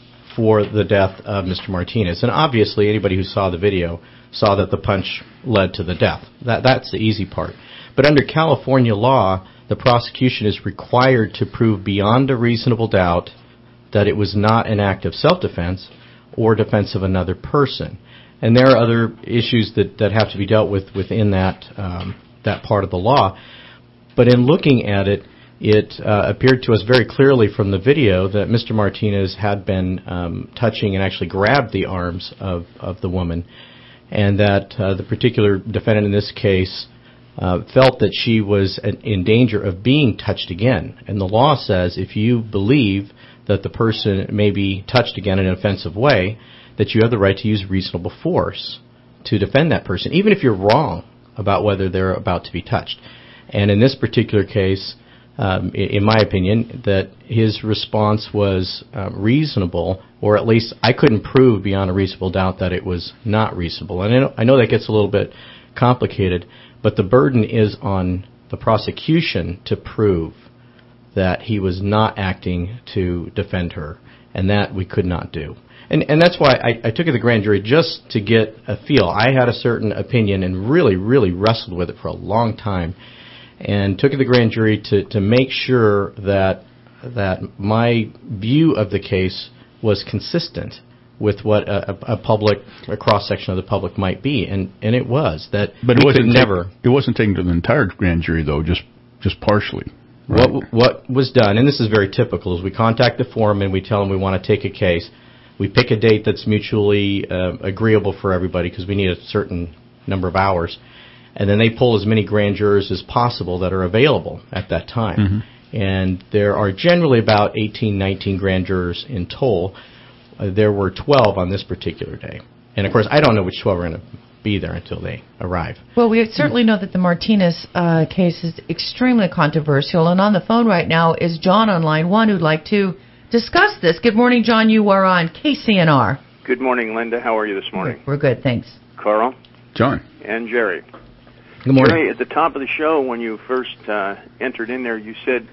for the death of Mister Martinez. And obviously, anybody who saw the video saw that the punch led to the death. That That's the easy part. But under California law, the prosecution is required to prove beyond a reasonable doubt that it was not an act of self-defense or defense of another person. And there are other issues that, that have to be dealt with within that um, that part of the law. But in looking at it, it uh, appeared to us very clearly from the video that Mister Martinez had been um, touching and actually grabbed the arms of, of the woman, and that uh, the particular defendant in this case uh, felt that she was in danger of being touched again. And the law says if you believe that the person may be touched again in an offensive way, that you have the right to use reasonable force to defend that person, even if you're wrong about whether they're about to be touched. And in this particular case, um, in my opinion, that his response was uh, reasonable, or at least I couldn't prove beyond a reasonable doubt that it was not reasonable. And I know, I know that gets a little bit complicated, but the burden is on the prosecution to prove that he was not acting to defend her, and that we could not do. And, and that's why I, I took it to the grand jury just to get a feel. I had a certain opinion and really, really wrestled with it for a long time, and took it to the grand jury to, to make sure that that my view of the case was consistent with what a, a public, a cross-section of the public might be, and, and it was. That
but it wasn't
never.
Take, it wasn't taken to the entire grand jury, though, just just partially. Right.
What what was done, and this is very typical, is we contact the forum and we tell them we want to take a case. We pick a date that's mutually uh, agreeable for everybody because we need a certain number of hours. And then they pull as many grand jurors as possible that are available at that time. Mm-hmm. And there are generally about eighteen, nineteen grand jurors in total. Uh, there were twelve on this particular day. And, of course, I don't know which twelve are going to be there until they arrive.
Well, we certainly know that the Martinez uh, case is extremely controversial. And on the phone right now is John on line one who'd like to discuss this. Good morning, John. You are on K C N R.
Good morning, Linda. How are you this morning?
We're good, thanks.
Carl?
John.
And Jerry.
Good morning.
Jerry, at the top of the show, when you first uh, entered in there, you said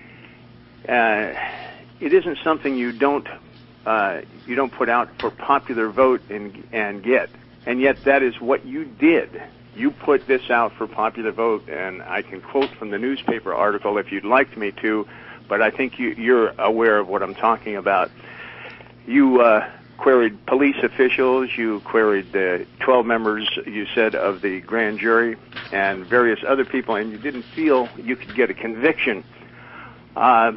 uh, it isn't something you don't uh, you don't put out for popular vote and and get, and yet that is what you did. You put this out for popular vote, and I can quote from the newspaper article if you'd like me to, but I think you, you're aware of what I'm talking about. You uh, queried police officials, you queried the twelve members, you said, of the grand jury, and various other people, and you didn't feel you could get a conviction. Uh,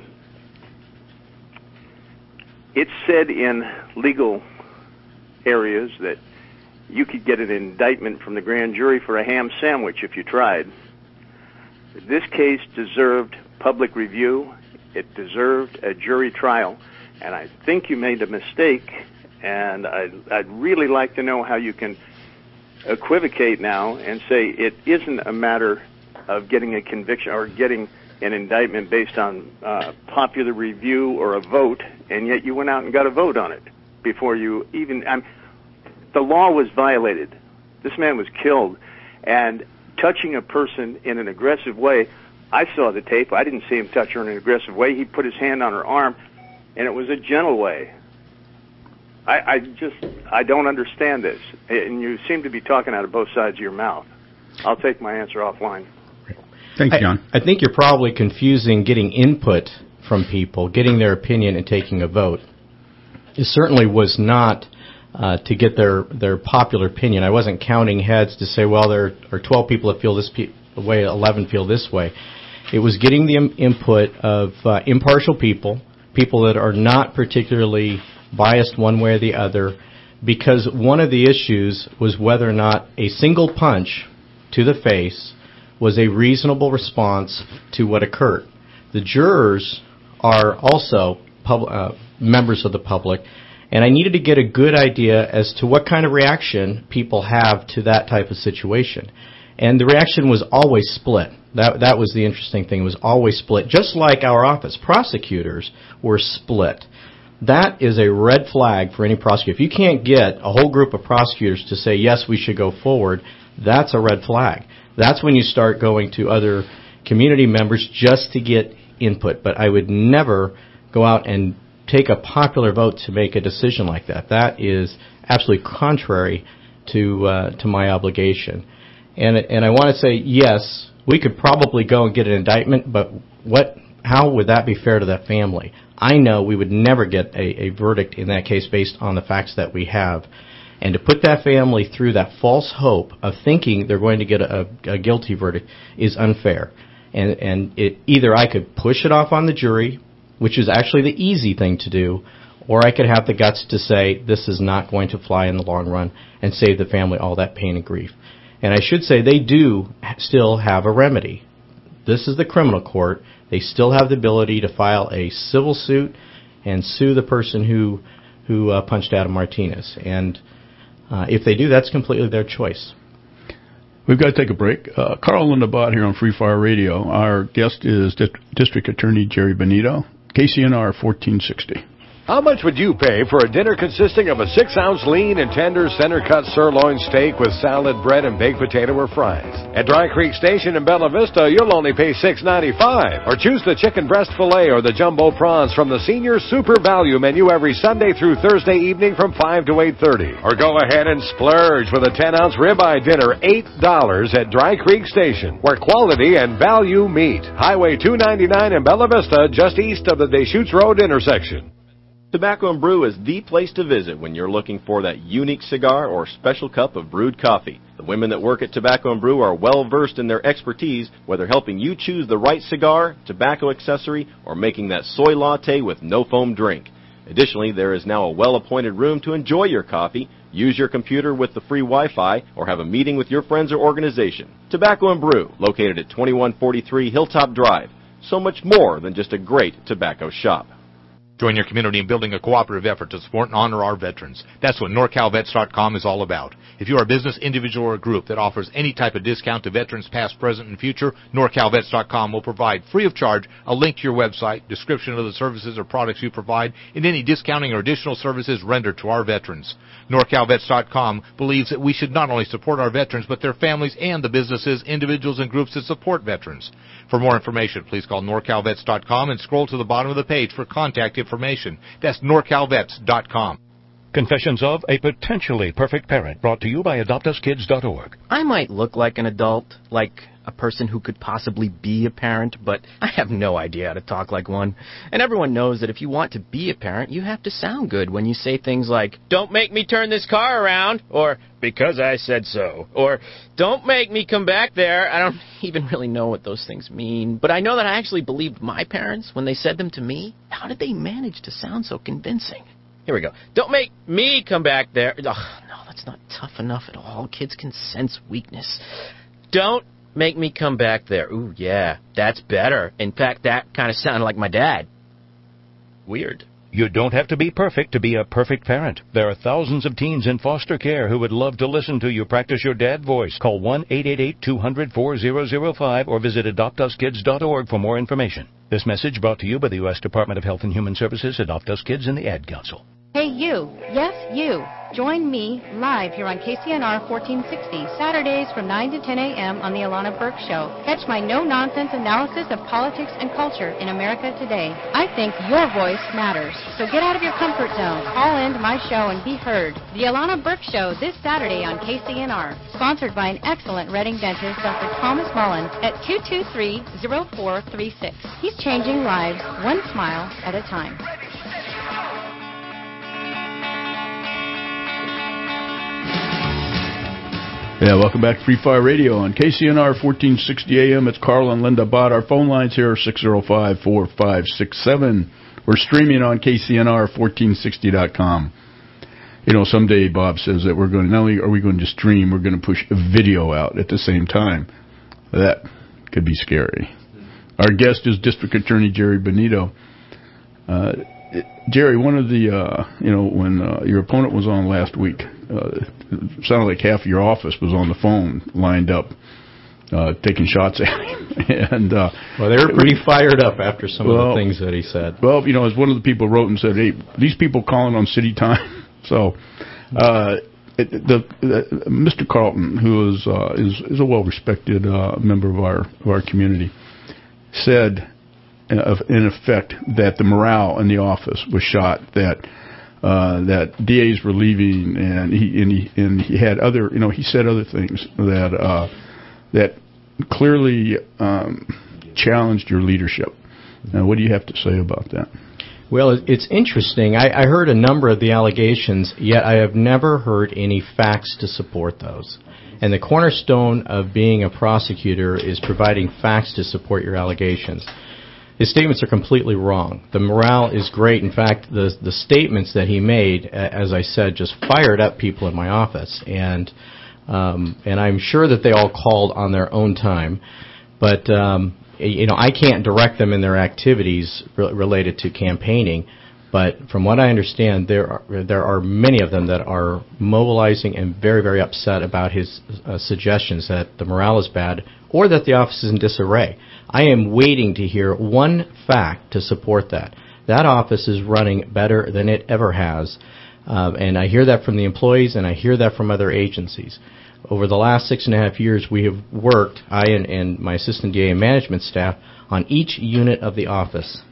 it's said in legal areas that you could get an indictment from the grand jury for a ham sandwich if you tried. This case deserved public review. It deserved a jury trial, and I think you made a mistake, and I'd, I'd really like to know how you can equivocate now and say it isn't a matter of getting a conviction or getting an indictment based on uh, popular review or a vote, and yet you went out and got a vote on it before you even... I'm, the law was violated. This man was killed, and touching a person in an aggressive way, I saw the tape. I didn't see him touch her in an aggressive way. He put his hand on her arm, and it was a gentle way. I, I just, I don't understand this. And you seem to be talking out of both sides of your mouth. I'll take my answer offline.
Thanks, John.
I, I think you're probably confusing getting input from people, getting their opinion and taking a vote. It certainly was not uh, to get their, their popular opinion. I wasn't counting heads to say, well, there are twelve people that feel this pe- way, eleven feel this way. It was getting the im- input of uh, impartial people, people that are not particularly biased one way or the other, because one of the issues was whether or not a single punch to the face was a reasonable response to what occurred. The jurors are also pub- uh, members of the public, and I needed to get a good idea as to what kind of reaction people have to that type of situation. And the reaction was always split. That that was the interesting thing. It was always split, just like our office. Prosecutors were split. That is a red flag for any prosecutor. If you can't get a whole group of prosecutors to say, yes, we should go forward, that's a red flag. That's when you start going to other community members just to get input. But I would never go out and take a popular vote to make a decision like that. That is absolutely contrary to uh, to my obligation. And and I want to say, yes, we could probably go and get an indictment, but what? How would that be fair to that family? I know we would never get a, a verdict in that case based on the facts that we have. And to put that family through that false hope of thinking they're going to get a, a guilty verdict is unfair. And, and it, either I could push it off on the jury, which is actually the easy thing to do, or I could have the guts to say this is not going to fly in the long run and save the family all that pain and grief. And I should say they do still have a remedy. This is the criminal court. They still have the ability to file a civil suit and sue the person who who uh, punched Adam Martinez. And uh, if they do, that's completely their choice.
We've got to take a break. Uh, Carl Linda Bott here on Free Fire Radio. Our guest is Dist- District Attorney Jerry Benito, K C N R fourteen sixty.
How much would you pay for a dinner consisting of a six-ounce lean and tender center-cut sirloin steak with salad, bread, and baked potato or fries? At Dry Creek Station in Bella Vista, you'll only pay six ninety-five. Or choose the chicken breast filet or the jumbo prawns from the Senior Super Value menu every Sunday through Thursday evening from five to eight thirty. Or go ahead and splurge with a ten-ounce ribeye dinner, eight dollars at Dry Creek Station, where quality and value meet. Highway two ninety-nine in Bella Vista, just east of the Deschutes Road intersection.
Tobacco and Brew is the place to visit when you're looking for that unique cigar or special cup of brewed coffee. The women that work at Tobacco and Brew are well versed in their expertise, whether helping you choose the right cigar, tobacco accessory, or making that soy latte with no foam drink. Additionally, there is now a well-appointed room to enjoy your coffee, use your computer with the free Wi-Fi, or have a meeting with your friends or organization. Tobacco and Brew, located at twenty-one forty-three Hilltop Drive. So much more than just a great tobacco shop.
Join your community in building a cooperative effort to support and honor our veterans. That's what Nor Cal Vets dot com is all about. If you are a business, individual, or a group that offers any type of discount to veterans past, present, and future, Nor Cal Vets dot com will provide free of charge a link to your website, description of the services or products you provide, and any discounting or additional services rendered to our veterans. Nor Cal Vets dot com believes that we should not only support our veterans, but their families and the businesses, individuals, and groups that support veterans. For more information, please call Nor Cal Vets dot com and scroll to the bottom of the page for contact information. That's Nor Cal Vets dot com.
Confessions of a Potentially Perfect Parent, brought to you by Adopt Us Kids dot org.
I might look like an adult, like a person who could possibly be a parent, but I have no idea how to talk like one. And everyone knows that if you want to be a parent, you have to sound good when you say things like, "Don't make me turn this car around," or "Because I said so," or "Don't make me come back there." I don't even really know what those things mean, but I know that I actually believed my parents when they said them to me. How did they manage to sound so convincing? Here we go. "Don't make me come back there." Ugh, no, that's not tough enough at all. Kids can sense weakness. "Don't make me come back there." Ooh, yeah, that's better. In fact, that kind of sounded like my dad. Weird.
You don't have to be perfect to be a perfect parent. There are thousands of teens in foster care who would love to listen to you practice your dad voice. Call one eight eight eight, two hundred, four thousand five or visit Adopt Us Kids dot org for more information. This message brought to you by the U S Department of Health and Human Services, Adopt Us Kids, and the Ad Council.
Hey you, yes you, join me live here on K C N R fourteen sixty, Saturdays from nine to ten a.m. on the Alana Burke Show. Catch my no-nonsense analysis of politics and culture in America today. I think your voice matters, so get out of your comfort zone, call in to my show and be heard. The Alana Burke Show this Saturday on K C N R, sponsored by an excellent Reading dentist, Doctor Thomas Mullen, at two two three, zero four three six. He's changing lives one smile at a time.
Yeah, welcome back to Free Fire Radio on K C N R fourteen sixty A M. It's Carl and Linda Bott. Our phone lines here are six oh five, four five six seven. We're streaming on K C N R fourteen sixty dot com. You know, someday Bob says that we're going to, not only are we going to stream, we're going to push a video out at the same time. That could be scary. Our guest is District Attorney Jerry Benito. Uh, Jerry, one of the, uh, you know, when uh, your opponent was on last week, uh, it sounded like half of your office was on the phone, lined up, uh, taking shots at him. and uh,
Well, they were pretty fired up after some well, of the things that he said.
Well, you know, as one of the people wrote and said, hey, these people calling on city time. so, uh, it, the, the Mister Carlton, who is uh, is, is a well-respected uh, member of our of our community, said, uh, in effect, that the morale in the office was shot. That uh, that D As were leaving, and he and he and he had other, you know, he said other things that uh, that clearly um, challenged your leadership. Now, what do you have to say about that?
Well, it's interesting. I, I heard a number of the allegations, yet I have never heard any facts to support those. And the cornerstone of being a prosecutor is providing facts to support your allegations. His statements are completely wrong. The morale is great. In fact, the the statements that he made, as I said, just fired up people in my office. And um, and I'm sure that they all called on their own time. But um, you know, I can't direct them in their activities re- related to campaigning, but from what I understand, there are, there are many of them that are mobilizing and very, very upset about his uh, suggestions that the morale is bad or that the office is in disarray. I am waiting to hear one fact to support that. That office is running better than it ever has, um, and I hear that from the employees and I hear that from other agencies. Over the last six and a half years, we have worked, I and, and my assistant D A and management staff, on each unit of the office.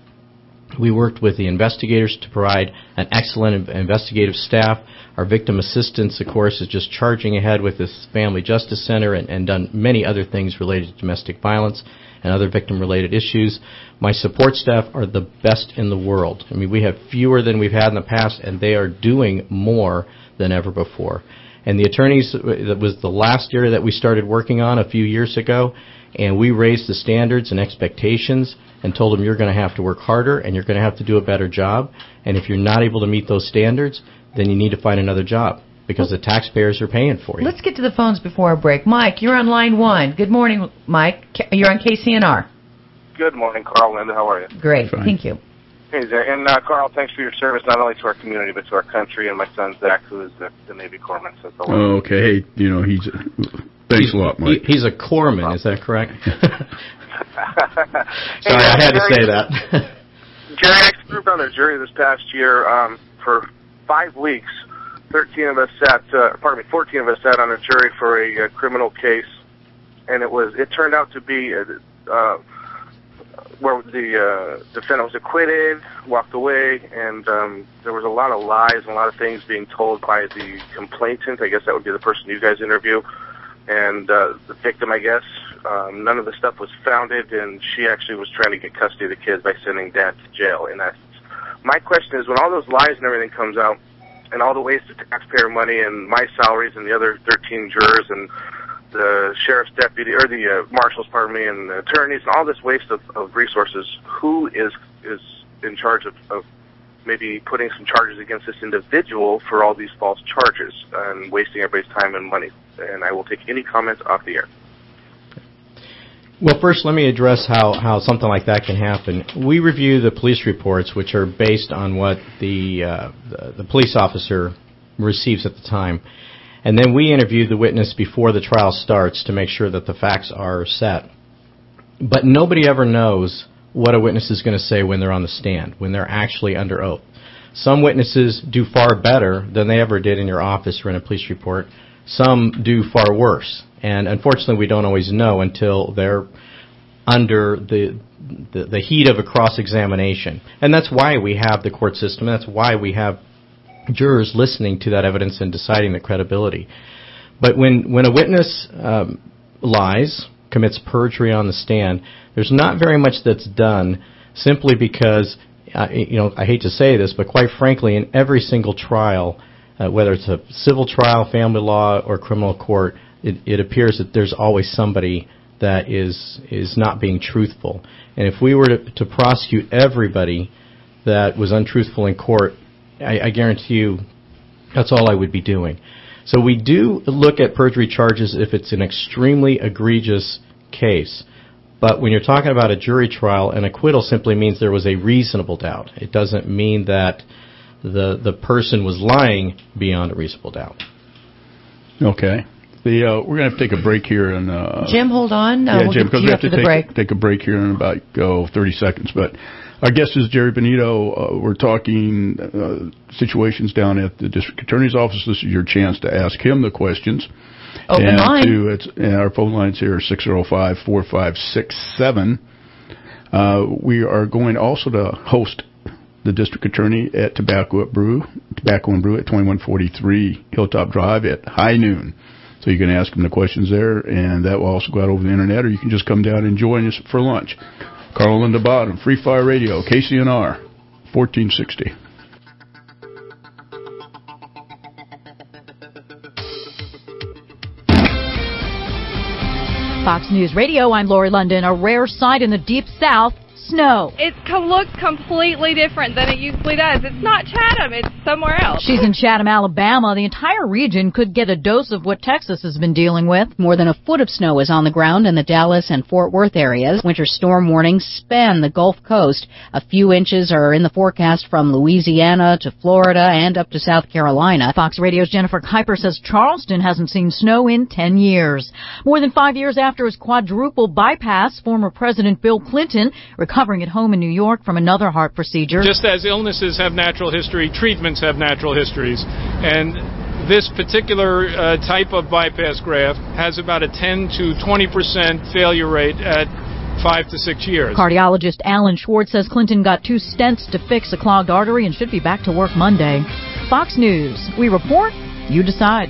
We worked with the investigators to provide an excellent investigative staff. Our victim assistance, of course, is just charging ahead with this Family Justice Center and, and done many other things related to domestic violence and other victim-related issues. My support staff are the best in the world. I mean, we have fewer than we've had in the past, and they are doing more than ever before. And the attorneys, that was the last area that we started working on a few years ago, and we raised the standards and expectations and told them you're going to have to work harder and you're going to have to do a better job. And if you're not able to meet those standards, then you need to find another job because the taxpayers are paying for you.
Let's get to the phones before our break. Mike, you're on line one. Good morning, Mike. You're on K C N R.
Good morning, Carl. Linda, how are you?
Great. Fine. Thank you.
Hey there. And uh, Carl, thanks for your service not only to our community but to our country. And my son Zach, who is the, the Navy corpsman. So
oh, okay. Hey, you know he's. Thanks
he's,
a lot, Mike.
He, he's a corpsman. Is that correct? Sorry, I had to say that.
Jerry, I served on a jury this past year um, for five weeks. Thirteen of us sat. Uh, pardon me, fourteen of us sat on a jury for a, a criminal case, and it was. It turned out to be. Uh, where the uh, defendant was acquitted, walked away, and um, there was a lot of lies and a lot of things being told by the complainant. I guess that would be the person you guys interview, and uh, the victim, I guess. Um, none of the stuff was founded, and she actually was trying to get custody of the kids by sending dad to jail, in essence. My question is, when all those lies and everything comes out, and all the wasted taxpayer money and my salaries and the other thirteen jurors and the sheriff's deputy, or the uh, marshals, pardon me, and the attorneys, and all this waste of, of resources, who is is in charge of, of maybe putting some charges against this individual for all these false charges and wasting everybody's time and money? And I will take any comments off the air.
Well, first, let me address how, how something like that can happen. We review the police reports, which are based on what the, uh, the, the police officer receives at the time. And then we interview the witness before the trial starts to make sure that the facts are set. But nobody ever knows what a witness is going to say when they're on the stand, when they're actually under oath. Some witnesses do far better than they ever did in your office or in a police report. Some do far worse. And unfortunately, we don't always know until they're under the, the, the heat of a cross-examination. And that's why we have the court system. That's why we have jurors listening to that evidence and deciding the credibility. But when, when a witness um, lies, commits perjury on the stand, there's not very much that's done simply because, uh, you know, I hate to say this, but quite frankly, in every single trial, uh, whether it's a civil trial, family law, or criminal court, it, it appears that there's always somebody that is is not being truthful. And if we were to, to prosecute everybody that was untruthful in court, I, I guarantee you that's all I would be doing. So we do look at perjury charges if it's an extremely egregious case. But when you're talking about a jury trial, an acquittal simply means there was a reasonable doubt. It doesn't mean that the the person was lying beyond a reasonable doubt.
Okay. The uh, we're going to have to take a break here. And, uh,
Jim, hold on. Uh,
yeah,
we'll
Jim,
get to
because
you
we have
after
to
the
take,
break.
take a break here in about oh, thirty seconds. But Our guest is Jerry Benito. Uh, we're talking uh, situations down at the district attorney's office. This is your chance to ask him the questions.
Open
and
line.
To, it's, and our phone lines here are six oh five, four five six seven. Uh, we are going also to host the district attorney at Tobacco at Brew, Tobacco and Brew at twenty-one forty-three Hilltop Drive at high noon. So you can ask him the questions there, and that will also go out over the internet, or you can just come down and join us for lunch. Carl and Linda Bott on Free Fire Radio, K C N R, fourteen sixty.
Fox News Radio, I'm Lori London. A rare sight in the Deep South, snow.
It looks completely different than it usually does. It's not Chatham, it's somewhere else.
She's in Chatham, Alabama. The entire region could get a dose of what Texas has been dealing with. More than a foot of snow is on the ground in the Dallas and Fort Worth areas. Winter storm warnings span the Gulf Coast. A few inches are in the forecast from Louisiana to Florida and up to South Carolina. Fox Radio's Jennifer Kuiper says Charleston hasn't seen snow in ten years. More than five years after his quadruple bypass, former President Bill Clinton recovering at home in New York from another heart procedure.
Just as illnesses have natural history, treatments have natural histories. And this particular uh, type of bypass graft has about a ten to twenty percent failure rate at five to six years.
Cardiologist Alan Schwartz says Clinton got two stents to fix a clogged artery and should be back to work Monday. Fox News. We report, you decide.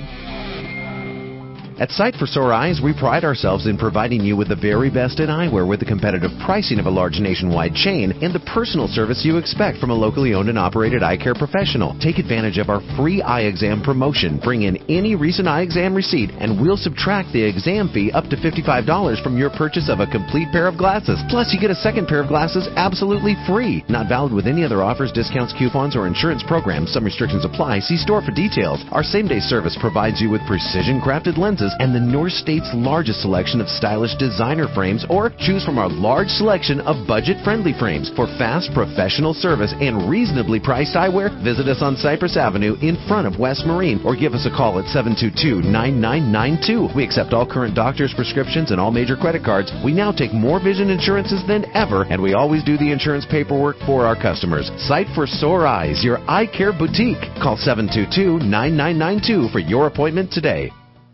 At Sight for Sore Eyes, we pride ourselves in providing you with the very best in eyewear with the competitive pricing of a large nationwide chain and the personal service you expect from a locally owned and operated eye care professional. Take advantage of our free eye exam promotion. Bring in any recent eye exam receipt and we'll subtract the exam fee up to fifty-five dollars from your purchase of a complete pair of glasses. Plus, you get a second pair of glasses absolutely free. Not valid with any other offers, discounts, coupons, or insurance programs. Some restrictions apply. See store for details. Our same-day service provides you with precision-crafted lenses and the North State's largest selection of stylish designer frames, or choose from our large selection of budget-friendly frames. For fast, professional service and reasonably priced eyewear, visit us on Cypress Avenue in front of West Marine, or give us a call at seven two two, nine nine nine two. We accept all current doctor's prescriptions and all major credit cards. We now take more vision insurances than ever, and we always do the insurance paperwork for our customers. Sight for Sore Eyes, your eye care boutique. Call seven two two, nine nine nine two for your appointment today.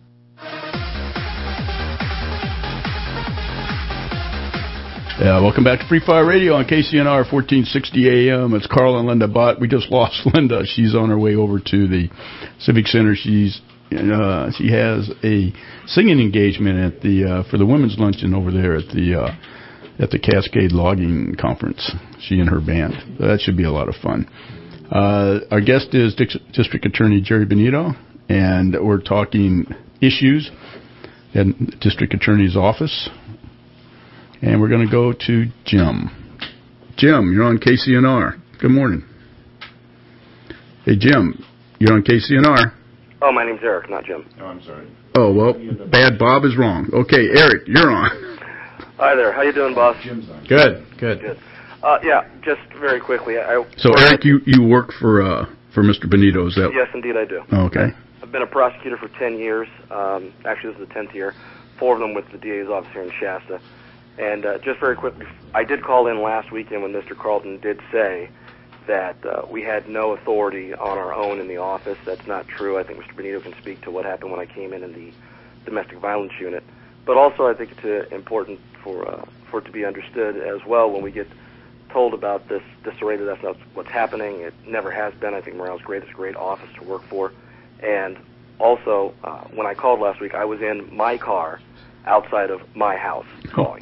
Yeah, welcome back to Free Fire Radio on K C N R fourteen sixty A M. It's Carl and Linda Bott. We just lost Linda. She's on her way over to the Civic Center. She's uh, she has a singing engagement at the uh, for the women's luncheon over there at the uh, at the Cascade Logging Conference. She and her band. That should be a lot of fun. Uh, our guest is Dix- District Attorney Jerry Benito, and we're talking issues in the District Attorney's office. And we're going to go to Jim. Jim, you're on K C N R. Good morning. Hey, Jim, you're on K C N R.
Oh, my name's Eric, not Jim.
Oh, I'm sorry. Oh, well, bad Bob is wrong. Okay, Eric, you're on.
Hi there. How you doing, boss?
Jim's on. Good, good.
Good. Uh, yeah, just very quickly. I,
so, Eric, you, you work for uh, for Mister Benito, is that?
Yes, indeed I do.
Okay.
I've been a prosecutor for ten years. Um, actually, this is the tenth year. Four of them with the D A's office here in Shasta. And uh, just very quickly, I did call in last weekend when Mister Carlton did say that uh, we had no authority on our own in the office. That's not true. I think Mister Benito can speak to what happened when I came in in the domestic violence unit. But also, I think it's uh, important for uh, for it to be understood as well when we get told about this disarray that that's not what's happening. It never has been. I think Morale's great. It's a great office to work for. And also, uh, when I called last week, I was in my car outside of my house calling.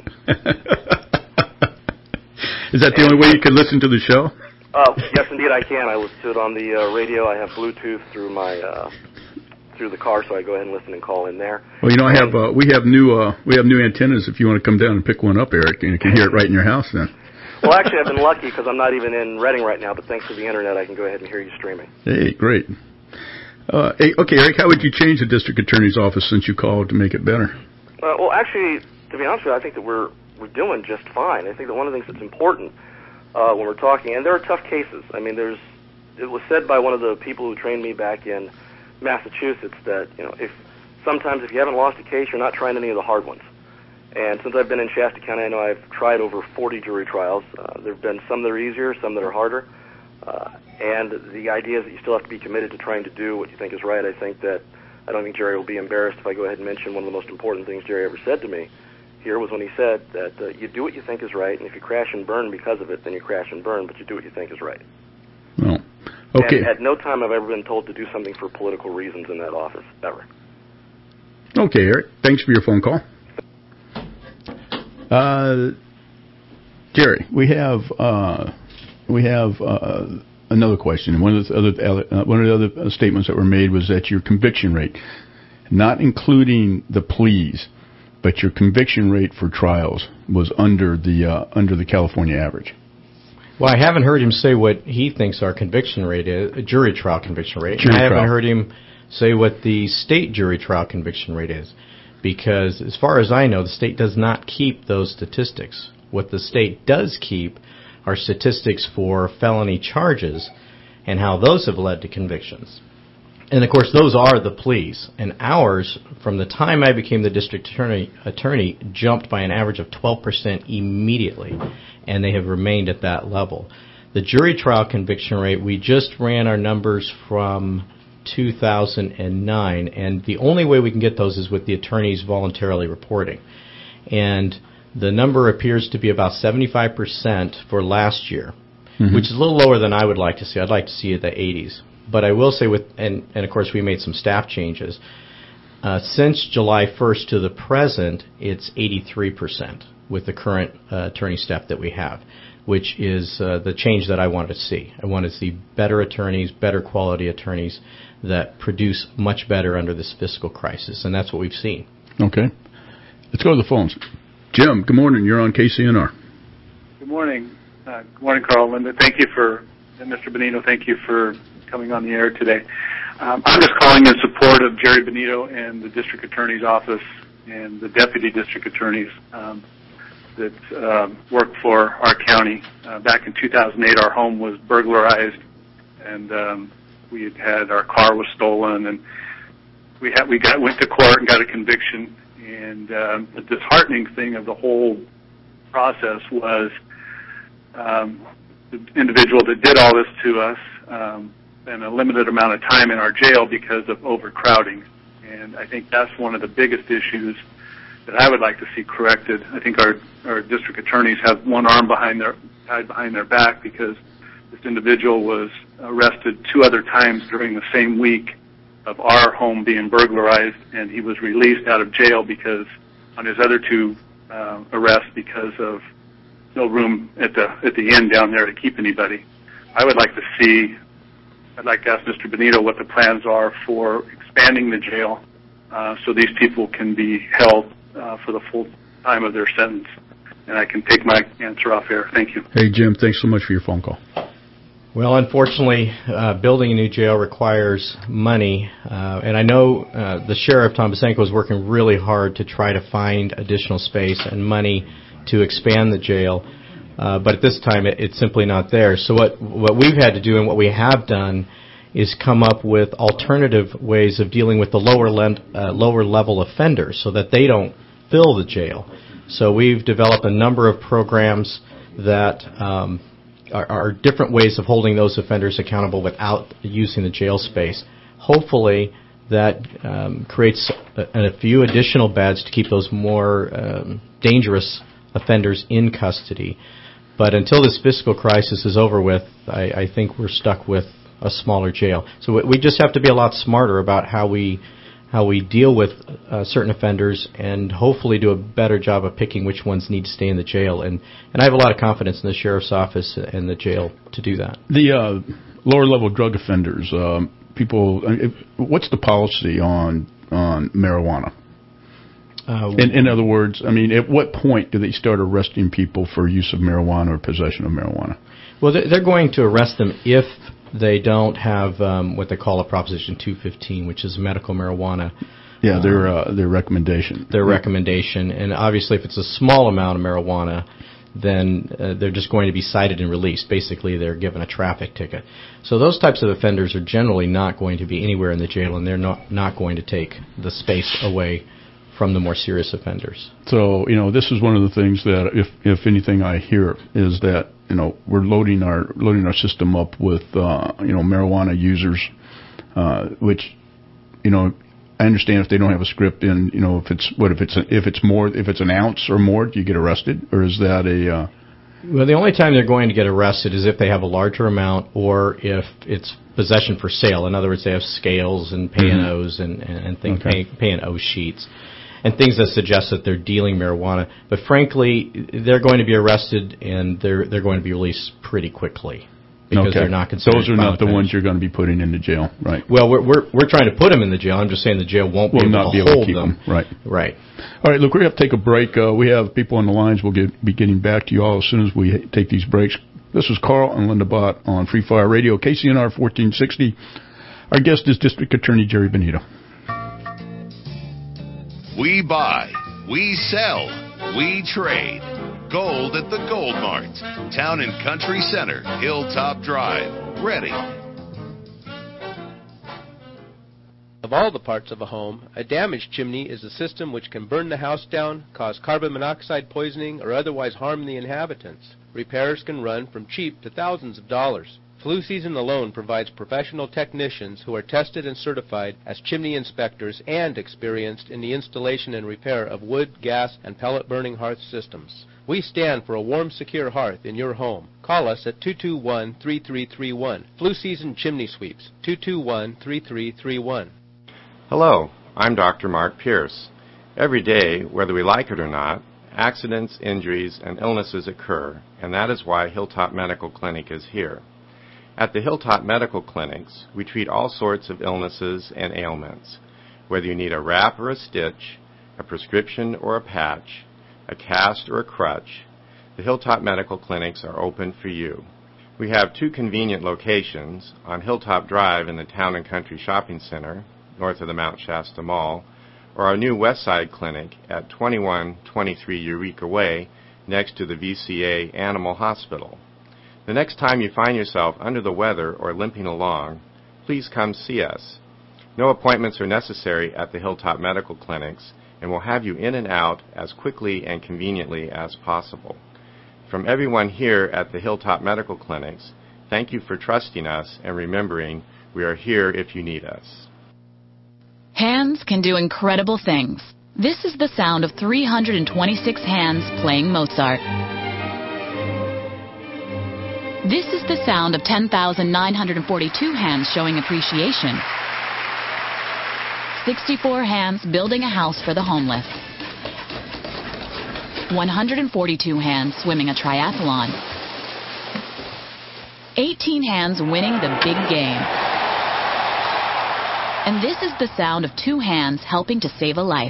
Is that the and, only way you can listen to the show?
Uh, yes, indeed, I can. I listen to it on the uh, radio. I have Bluetooth through my uh, through the car, so I go ahead and listen and call in there.
Well, you know, I have uh, we have new uh, we have new antennas. If you want to come down and pick one up, Eric, and you can hear it right in your house then.
Well, actually, I've been lucky because I'm not even in Reading right now, but thanks to the internet, I can go ahead and hear you streaming.
Hey, great. Uh, hey, okay, Eric, how would you change the district attorney's office since you called to make it better?
Uh, well, actually, to be honest with you, I think that we're we're doing just fine. I think that one of the things that's important uh, when we're talking, and there are tough cases. I mean, there's it was said by one of the people who trained me back in Massachusetts that you know if sometimes if you haven't lost a case, you're not trying any of the hard ones. And since I've been in Shasta County, I know I've tried over forty jury trials. Uh, there have been some that are easier, some that are harder. Uh, and the idea is that you still have to be committed to trying to do what you think is right. I think that I don't think Jerry will be embarrassed if I go ahead and mention one of the most important things Jerry ever said to me here was when he said that uh, you do what you think is right, and if you crash and burn because of it, then you crash and burn, but you do what you think is right.
Well, okay.
And at no time have I ever been told to do something for political reasons in that office, ever.
Okay, Eric. Thanks for your phone call. Uh, Jerry, we have uh, we have uh, another question. One of the other uh, one of the other statements that were made was that your conviction rate, not including the pleas, but your conviction rate for trials was under the uh, under the California average.
Well, I haven't heard him say what he thinks our conviction rate is, a jury trial conviction rate.
Jury
and I haven't
trial.
heard him say what the state jury trial conviction rate is, because as far as I know, the state does not keep those statistics. What the state does keep are statistics for felony charges and how those have led to convictions. And, of course, those are the pleas. And ours, from the time I became the district attorney, attorney jumped by an average of twelve percent immediately, and they have remained at that level. The jury trial conviction rate, we just ran our numbers from two thousand nine, and the only way we can get those is with the attorneys voluntarily reporting. And the number appears to be about seventy-five percent for last year, mm-hmm. which is a little lower than I would like to see. I'd like to see it in the eighties. But I will say, with and, and of course we made some staff changes. Uh, since July first to the present, it's eighty-three percent with the current uh, attorney staff that we have, which is uh, the change that I wanted to see. I want to see better attorneys, better quality attorneys that produce much better under this fiscal crisis, and that's what we've seen.
Okay. Let's go to the phones. Jim, good morning. You're on K C N R.
Good morning. Uh, good morning, Carl, Linda. Thank you for, and Mister Benito, thank you for coming on the air today. Um, I'm just calling in support of Jerry Benito and the district attorney's office and the deputy district attorneys um, that um, work for our county. Uh, back in two thousand eight, our home was burglarized, and um, we had had our car was stolen, and we had we got went to court and got a conviction. And um, the disheartening thing of the whole process was um, the individual that did all this to us um, spent a limited amount of time in our jail because of overcrowding. And I think that's one of the biggest issues that I would like to see corrected. I think our, our district attorneys have one arm behind their tied behind their back because this individual was arrested two other times during the same week of our home being burglarized, and he was released out of jail because on his other two uh, arrests because of no room at the at the inn down there to keep anybody. I would like to see, I'd like to ask Mister Benito what the plans are for expanding the jail uh, so these people can be held uh, for the full time of their sentence. And I can take my answer off air. Thank you.
Hey, Jim, thanks so much for your phone call.
Well, unfortunately, uh, building a new jail requires money, uh, and I know uh, the sheriff, Tom Bosanko, is working really hard to try to find additional space and money to expand the jail, uh, but at this time it, it's simply not there. So what, what we've had to do and what we have done is come up with alternative ways of dealing with the lower, le- uh, lower level offenders so that they don't fill the jail. So we've developed a number of programs that um, Are, are different ways of holding those offenders accountable without using the jail space. Hopefully, that um, creates a, a few additional beds to keep those more um, dangerous offenders in custody. But until this fiscal crisis is over with, I, I think we're stuck with a smaller jail. So we just have to be a lot smarter about how we how we deal with uh, certain offenders and hopefully do a better job of picking which ones need to stay in the jail. And, and I have a lot of confidence in the sheriff's office and the jail to do that.
The uh, lower-level drug offenders, um, people, what's the policy on on marijuana? Uh, in, in other words, I mean, at what point do they start arresting people for use of marijuana or possession of marijuana?
Well, they're going to arrest them if they don't have um, what they call a Proposition two fifteen, which is medical marijuana.
Yeah, their uh, their recommendation.
Their recommendation. And obviously, if it's a small amount of marijuana, then uh, they're just going to be cited and released. Basically, they're given a traffic ticket. So those types of offenders are generally not going to be anywhere in the jail, and they're not, not going to take the space away from the more serious offenders.
So, you know, this is one of the things that, if if anything, I hear is that, you know, we're loading our loading our system up with uh, you know, marijuana users, uh, which, you know, I understand if they don't have a script in, you know, if it's what if it's a, if it's more if it's an ounce or more, do you get arrested, or is that a uh,
Well, the only time they're going to get arrested is if they have a larger amount, or if it's possession for sale. In other words, they have scales and pay and O's and, and, and things,
Okay.
pay, pay and O sheets, and things that suggest that they're dealing marijuana. But frankly, they're going to be arrested, and they're they're going to be released pretty quickly because
okay.
they're not considered.
Those are not the
violent
ones you're going to be putting into jail, right?
Well, we're we're we're trying to put them in the jail. I'm just saying the jail won't
Will
be able
not
to
be able
hold
to keep
them.
them, right?
Right.
All right, look, we have to take a break. Uh, we have people on the lines. We'll get, be getting back to you all as soon as we take these breaks. This is Carl and Linda Bott on Free Fire Radio, K C N R fourteen sixty. Our guest is District Attorney Jerry Benito.
We buy, we sell, we trade. Gold at the Gold Mart. Town and Country Center, Hilltop Drive. Ready.
Of all the parts of a home, a damaged chimney is a system which can burn the house down, cause carbon monoxide poisoning, or otherwise harm the inhabitants. Repairs can run from cheap to thousands of dollars. Flu season alone provides professional technicians who are tested and certified as chimney inspectors and experienced in the installation and repair of wood, gas, and pellet burning hearth systems. We stand for a warm, secure hearth in your home. Call us at two two one, three three three one. Flu season chimney sweeps, two two one, three three three one.
Hello, I'm Doctor Mark Pierce. Every day, whether we like it or not, accidents, injuries, and illnesses occur, and that is why Hilltop Medical Clinic is here. At the Hilltop Medical Clinics, we treat all sorts of illnesses and ailments. Whether you need a wrap or a stitch, a prescription or a patch, a cast or a crutch, the Hilltop Medical Clinics are open for you. We have two convenient locations on Hilltop Drive in the Town and Country Shopping Center, north of the Mount Shasta Mall, or our new West Side Clinic at twenty-one twenty-three Eureka Way, next to the V C A Animal Hospital. The next time you find yourself under the weather or limping along, please come see us. No appointments are necessary at the Hilltop Medical Clinics, and we'll have you in and out as quickly and conveniently as possible. From everyone here at the Hilltop Medical Clinics, thank you for trusting us and remembering we are here if you need us.
Hands can do incredible things. This is the sound of three hundred twenty-six hands playing Mozart. This is the sound of ten thousand nine hundred forty-two hands showing appreciation. sixty-four hands building a house for the homeless. one hundred forty-two hands swimming a triathlon. eighteen hands winning the big game. And this is the sound of two hands helping to save a life.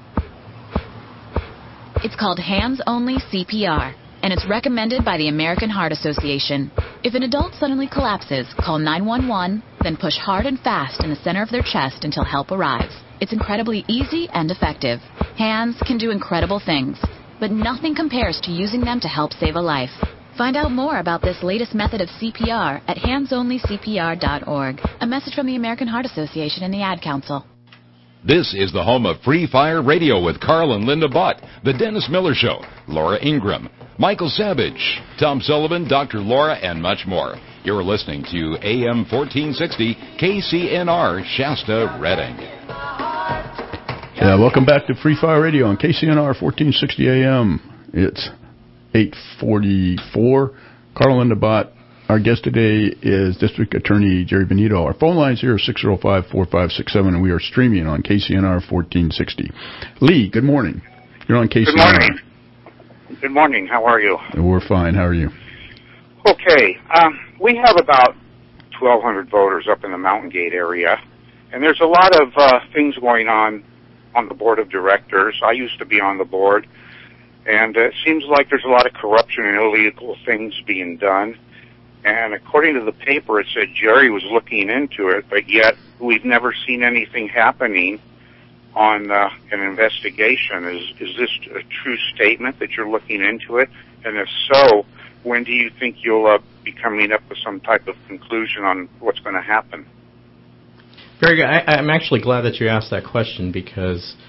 It's called Hands Only C P R, and it's recommended by the American Heart Association. If an adult suddenly collapses, call nine one one, then push hard and fast in the center of their chest until help arrives. It's incredibly easy and effective. Hands can do incredible things, but nothing compares to using them to help save a life. Find out more about this latest method of C P R at hands only c p r dot org. A message from the American Heart Association and the Ad Council.
This is the home of Free Fire Radio with Carl and Linda Bott, The Dennis Miller Show, Laura Ingram, Michael Savage, Tom Sullivan, Doctor Laura, and much more. You're listening to A M fourteen sixty K C N R Shasta, Redding.
Yeah, welcome back to Free Fire Radio on K C N R fourteen sixty A M. It's eight forty-four. Carl and Linda Bott. Our guest today is District Attorney Jerry Benito. Our phone lines here are six oh five, four five six seven, and we are streaming on K C N R fourteen sixty. Lee, good morning. You're on K C N R.
Good morning. Good morning. How are you?
We're fine. How are you?
Okay. Um, we have about twelve hundred voters up in the Mountain Gate area, and there's a lot of uh, things going on on the board of directors. I used to be on the board, and it seems like there's a lot of corruption and illegal things being done. And according to the paper, it said Jerry was looking into it, but yet we've never seen anything happening on uh, an investigation. Is is this a true statement that you're looking into it? And if so, when do you think you'll uh, be coming up with some type of conclusion on what's going to happen?
Very good. I, I'm actually glad that you asked that question because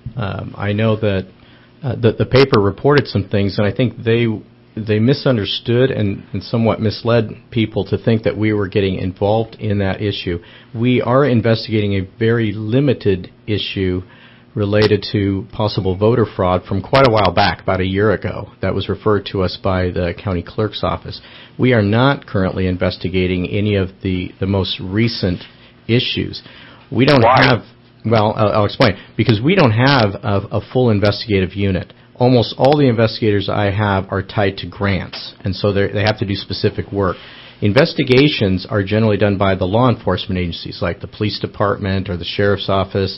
Um, I know that uh, the, the paper reported some things, and I think they they misunderstood and, and somewhat misled people to think that we were getting involved in that issue. We are investigating a very limited issue related to possible voter fraud from quite a while back, about a year ago, that was referred to us by the county clerk's office. We are not currently investigating any of the, the most recent issues. We don't
Why?
have, well, I'll, I'll explain, because we don't have a, a full investigative unit. Almost all the investigators I have are tied to grants, and so they have to do specific work. Investigations are generally done by the law enforcement agencies, like the police department or the sheriff's office,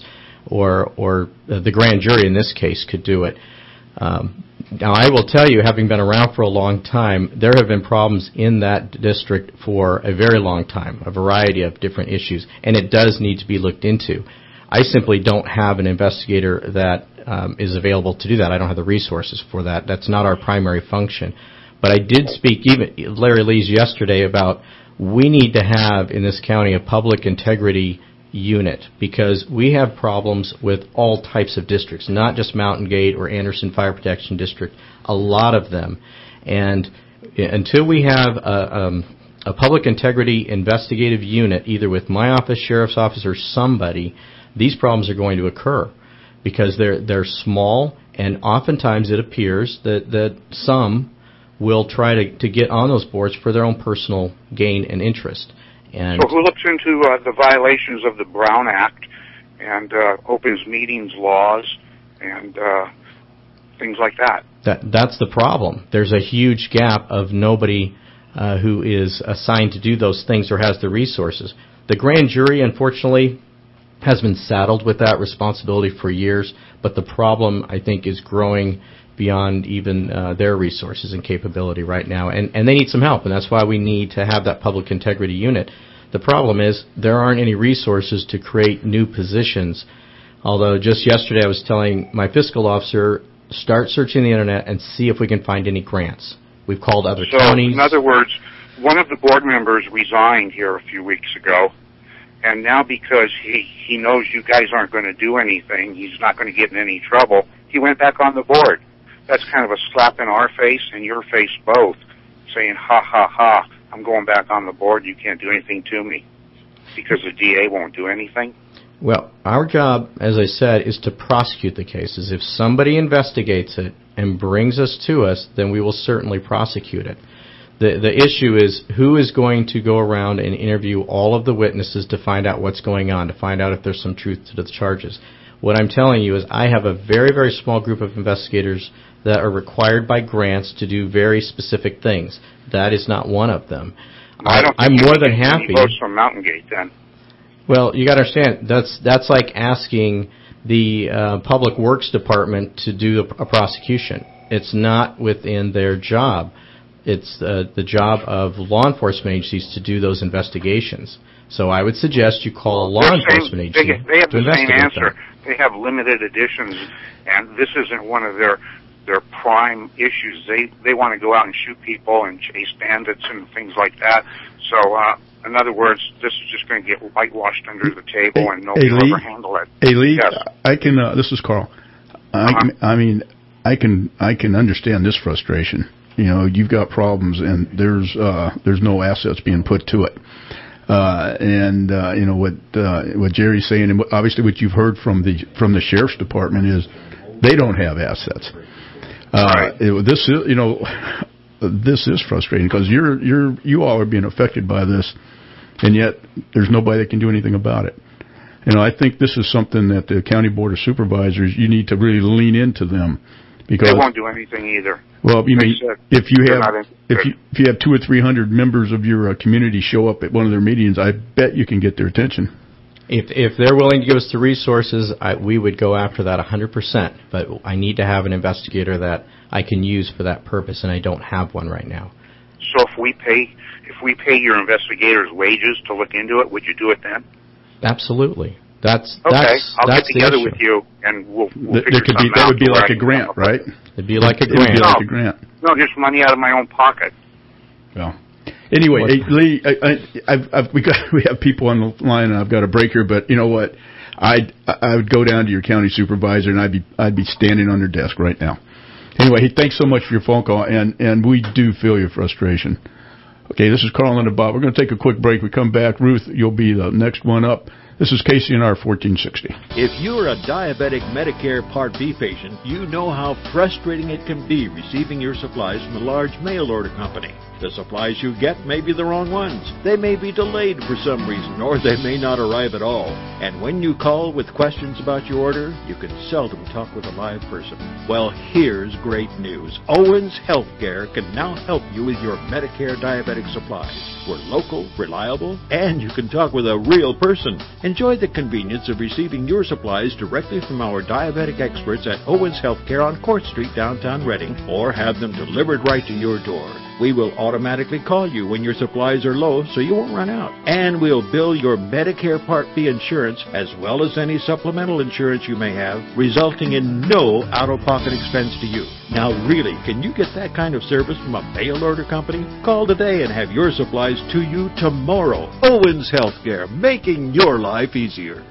or or the grand jury in this case could do it. Um, now, I will tell you, having been around for a long time, there have been problems in that district for a very long time, a variety of different issues, and it does need to be looked into. I simply don't have an investigator that um, is available to do that. I don't have the resources for that. That's not our primary function. But I did speak, even Larry Lees yesterday, about we need to have in this county a public integrity unit, because we have problems with all types of districts, not just Mountain Gate or Anderson Fire Protection District, a lot of them. And until we have a, um, a public integrity investigative unit, either with my office, sheriff's office, or somebody, these problems are going to occur because they're they're small, and oftentimes it appears that, that some will try to, to get on those boards for their own personal gain and interest. And
so who looks into uh, the violations of the Brown Act and uh, opens meetings laws and uh, things like that?
That that's the problem. There's a huge gap of nobody uh, who is assigned to do those things or has the resources. The grand jury, unfortunately, has been saddled with that responsibility for years, but the problem, I think, is growing beyond even uh, their resources and capability right now, and, and they need some help, and that's why we need to have that public integrity unit. The problem is there aren't any resources to create new positions, although just yesterday I was telling my fiscal officer, start searching the Internet and see if we can find any grants. We've called other
so,
counties.
In other words, one of the board members resigned here a few weeks ago, and now because he, he knows you guys aren't going to do anything, he's not going to get in any trouble, he went back on the board. That's kind of a slap in our face and your face both, saying, ha, ha, ha, I'm going back on the board, you can't do anything to me, because the D A won't do anything.
Well, our job, as I said, is to prosecute the cases. If somebody investigates it and brings us to us, then we will certainly prosecute it. The the issue is who is going to go around and interview all of the witnesses to find out what's going on, to find out if there's some truth to the charges. What I'm telling you is I have a very, very small group of investigators that are required by grants to do very specific things. That is not one of them.
I don't
I'm more than happy.
He votes from Mountain Gate then.
Well, you got to understand, that's that's like asking the uh, Public Works Department to do a, a prosecution. It's not within their job. It's uh, the job of law enforcement agencies to do those investigations. So I would suggest you call a law
They're
enforcement
saying,
agency
they, they have
to
the same
investigate
answer.
them.
They have limited editions, and this isn't one of their their prime issues. They they want to go out and shoot people and chase bandits and things like that. So, uh, in other words, this is just going to get whitewashed under the table, and nobody
hey,
will
Lee,
ever handle it.
Hey, Lee,
yes.
I can. Uh, this is Carl. I,
Uh-huh.
I mean, I can. I can understand this frustration. You know, you've got problems, and there's uh, there's no assets being put to it. Uh, and uh, you know what uh, what Jerry's saying, and obviously what you've heard from the from the sheriff's department is they don't have assets. Uh,
right.
it, this is you know this is frustrating because you're you're you all are being affected by this, and yet there's nobody that can do anything about it. You know, I think this is something that the county board of supervisors, you need to really lean into them. Because
they won't do anything either.
Well, you mean if you
they're
have
not
if you if you have two or three hundred members of your uh, community show up at one of their meetings, I bet you can get their attention.
If if they're willing to give us the resources, I, we would go after that one hundred percent. But I need to have an investigator that I can use for that purpose, and I don't have one right now.
So if we pay if we pay your investigators wages to look into it, would you do it then?
Absolutely. That's
okay.
that's
I'll
that's
get together
the issue.
with you, and we'll, we'll
There
figure
could be
something
that
out
would be
to
like
where
a grant,
I can-
right?
It'd be like a
It would be
grant.
like
No.
a grant.
No, just money out of my own pocket.
Well, anyway, hey, Lee, I, I, I've, I've, we got we have people on the line, and I've got a break here. But you know what? I'd I would go down to your county supervisor and I'd be I'd be standing on their desk right now. Anyway, hey, thanks so much for your phone call, and and we do feel your frustration. Okay, this is Carl and Bob. We're going to take a quick break. We come back. Ruth, you'll be the next one up. This is K C N R fourteen sixty.
If you're a diabetic Medicare Part B patient, you know how frustrating it can be receiving your supplies from a large mail order company. The supplies you get may be the wrong ones. They may be delayed for some reason, or they may not arrive at all. And when you call with questions about your order, you can seldom talk with a live person. Well, here's great news. Owens Healthcare can now help you with your Medicare diabetic supplies. We're local, reliable, and you can talk with a real person. Enjoy the convenience of receiving your supplies directly from our diabetic experts at Owens Healthcare on Court Street, downtown Reading, or have them delivered right to your door. We will automatically call you when your supplies are low so you won't run out. And we'll bill your Medicare Part B insurance as well as any supplemental insurance you may have, resulting in no out-of-pocket expense to you. Now really, can you get that kind of service from a mail order company? Call today and have your supplies to you tomorrow. Owens Healthcare, making your life easier.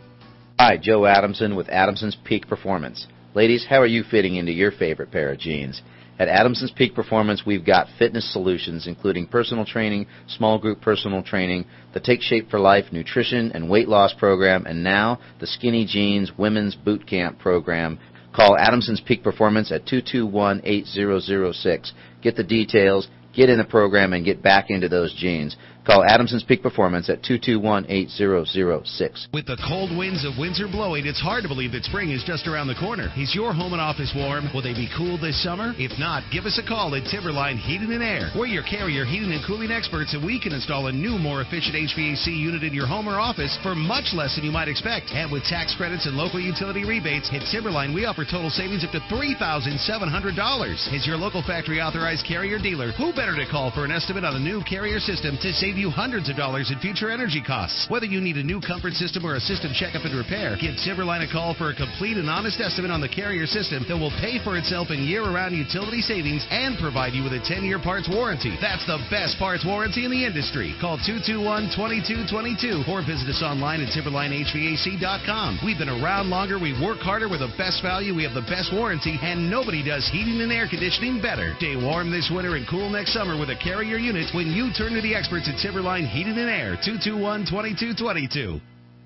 Hi, Joe Adamson with Adamson's Peak Performance. Ladies, how are you fitting into your favorite pair of jeans? At Adamson's Peak Performance, we've got fitness solutions, including personal training, small group personal training, the Take Shape for Life nutrition and weight loss program, and now the Skinny Jeans Women's Boot Camp program. Call Adamson's Peak Performance at two two one, eight zero zero six. Get the details, get in the program, and get back into those jeans. Call Adamson's Peak Performance at two two one, eight zero zero six.
With the cold winds of winter blowing, it's hard to believe that spring is just around the corner. Is your home and office warm? Will they be cool this summer? If not, give us a call at Timberline Heating and Air. We're your carrier heating and cooling experts, and we can install a new, more efficient H V A C unit in your home or office for much less than you might expect. And with tax credits and local utility rebates, at Timberline, we offer total savings up to three thousand seven hundred dollars. As your local factory authorized carrier dealer, who better to call for an estimate on a new carrier system to save you hundreds of dollars in future energy costs? Whether you need a new comfort system or a system checkup and repair, give Timberline a call for a complete and honest estimate on the carrier system that will pay for itself in year-round utility savings and provide you with a ten-year parts warranty. That's the best parts warranty in the industry. Call two two one, two two two two or visit us online at timberline H V A C dot com. We've been around longer, we work harder, with the best value, we have the best warranty, and nobody does heating and air conditioning better. Stay warm this winter and cool next summer with a carrier unit when you turn to the experts at Timberline Heating and Air. two two one, two two two two.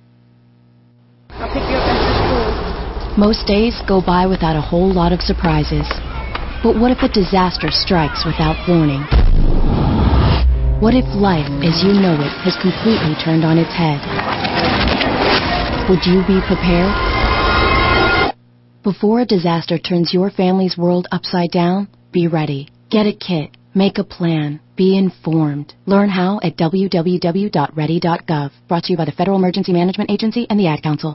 I'll pick you up after school.
Most days go by without a whole lot of surprises. But what if a disaster strikes without warning? What if life, as you know it, has completely turned on its head? Would you be prepared? Before a disaster turns your family's world upside down, be ready. Get a kit. Make a plan. Be informed. Learn how at w w w dot ready dot gov. Brought to you by the Federal Emergency Management Agency and the Ad Council.